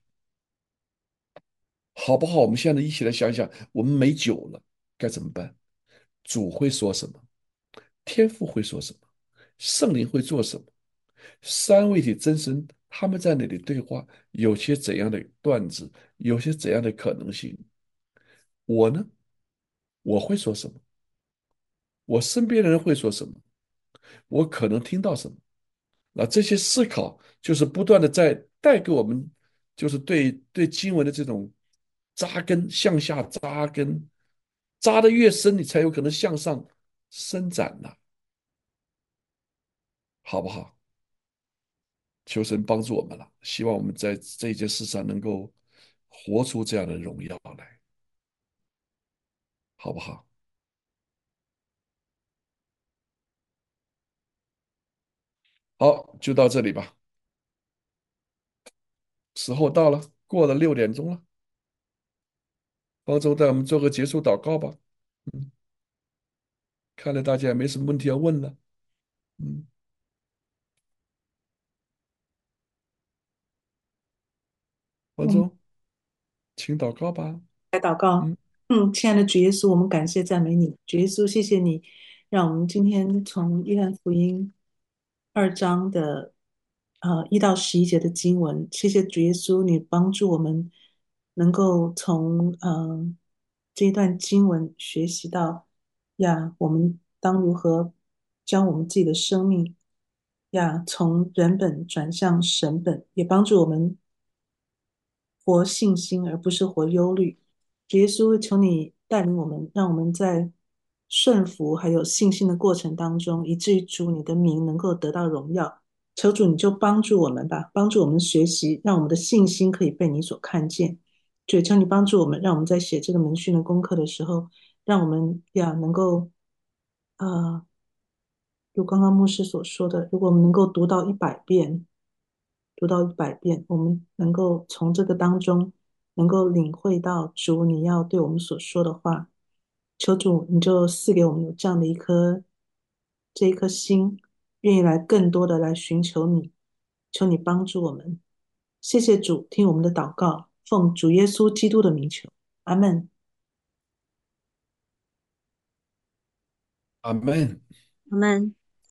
好不好？我们现在一起来想想，我们没酒了，该怎么办？主会说什么？天父会说什么？圣灵会做什么？三位一体真神他们在那里对话，有些怎样的段子，有些怎样的可能性？我呢？我会说什么？我身边的人会说什么？我可能听到什么？那这些思考就是不断的在带给我们，就是对经文的这种扎根，向下扎根，扎得越深，你才有可能向上伸展呐，好不好？求神帮助我们了，希望我们在这一件事上能够活出这样的荣耀来，好不好？好，就到这里吧，时候到了，过了6点钟了，方舟带我们做个结束祷告吧。嗯，看来大家也没什么问题要问了。嗯，方嗯， 舟，请祷告吧。 来祷告。 嗯。 亲爱的主耶稣，我们感谢赞美你，主耶稣，谢谢你，让我们今天从约翰福音2章的1到11节的经文，谢谢主耶稣，你帮助我们能够从这一段经文学习到呀，我们当如何将我们自己的生命呀从人本转向神本，也帮助我们活信心，而不是活忧虑。主耶稣，求你带领我们，让我们在顺服还有信心的过程当中，以至于主你的名能够得到荣耀。求主你就帮助我们吧，帮助我们学习，让我们的信心可以被你所看见。主，求你帮助我们，让我们在写这个门训的功课的时候，让我们呀能够呃，如刚刚牧师所说的，如果我们能够读到100遍，读到一百遍，我们能够从这个当中能够领会到主你要对我们所说的话。求主你就赐给我们有这样的这一颗心，愿意来更多的来寻求你，求你帮助我们。谢谢主，听我们的祷告，奉主耶稣基督的名求，阿门。 阿门。 我们。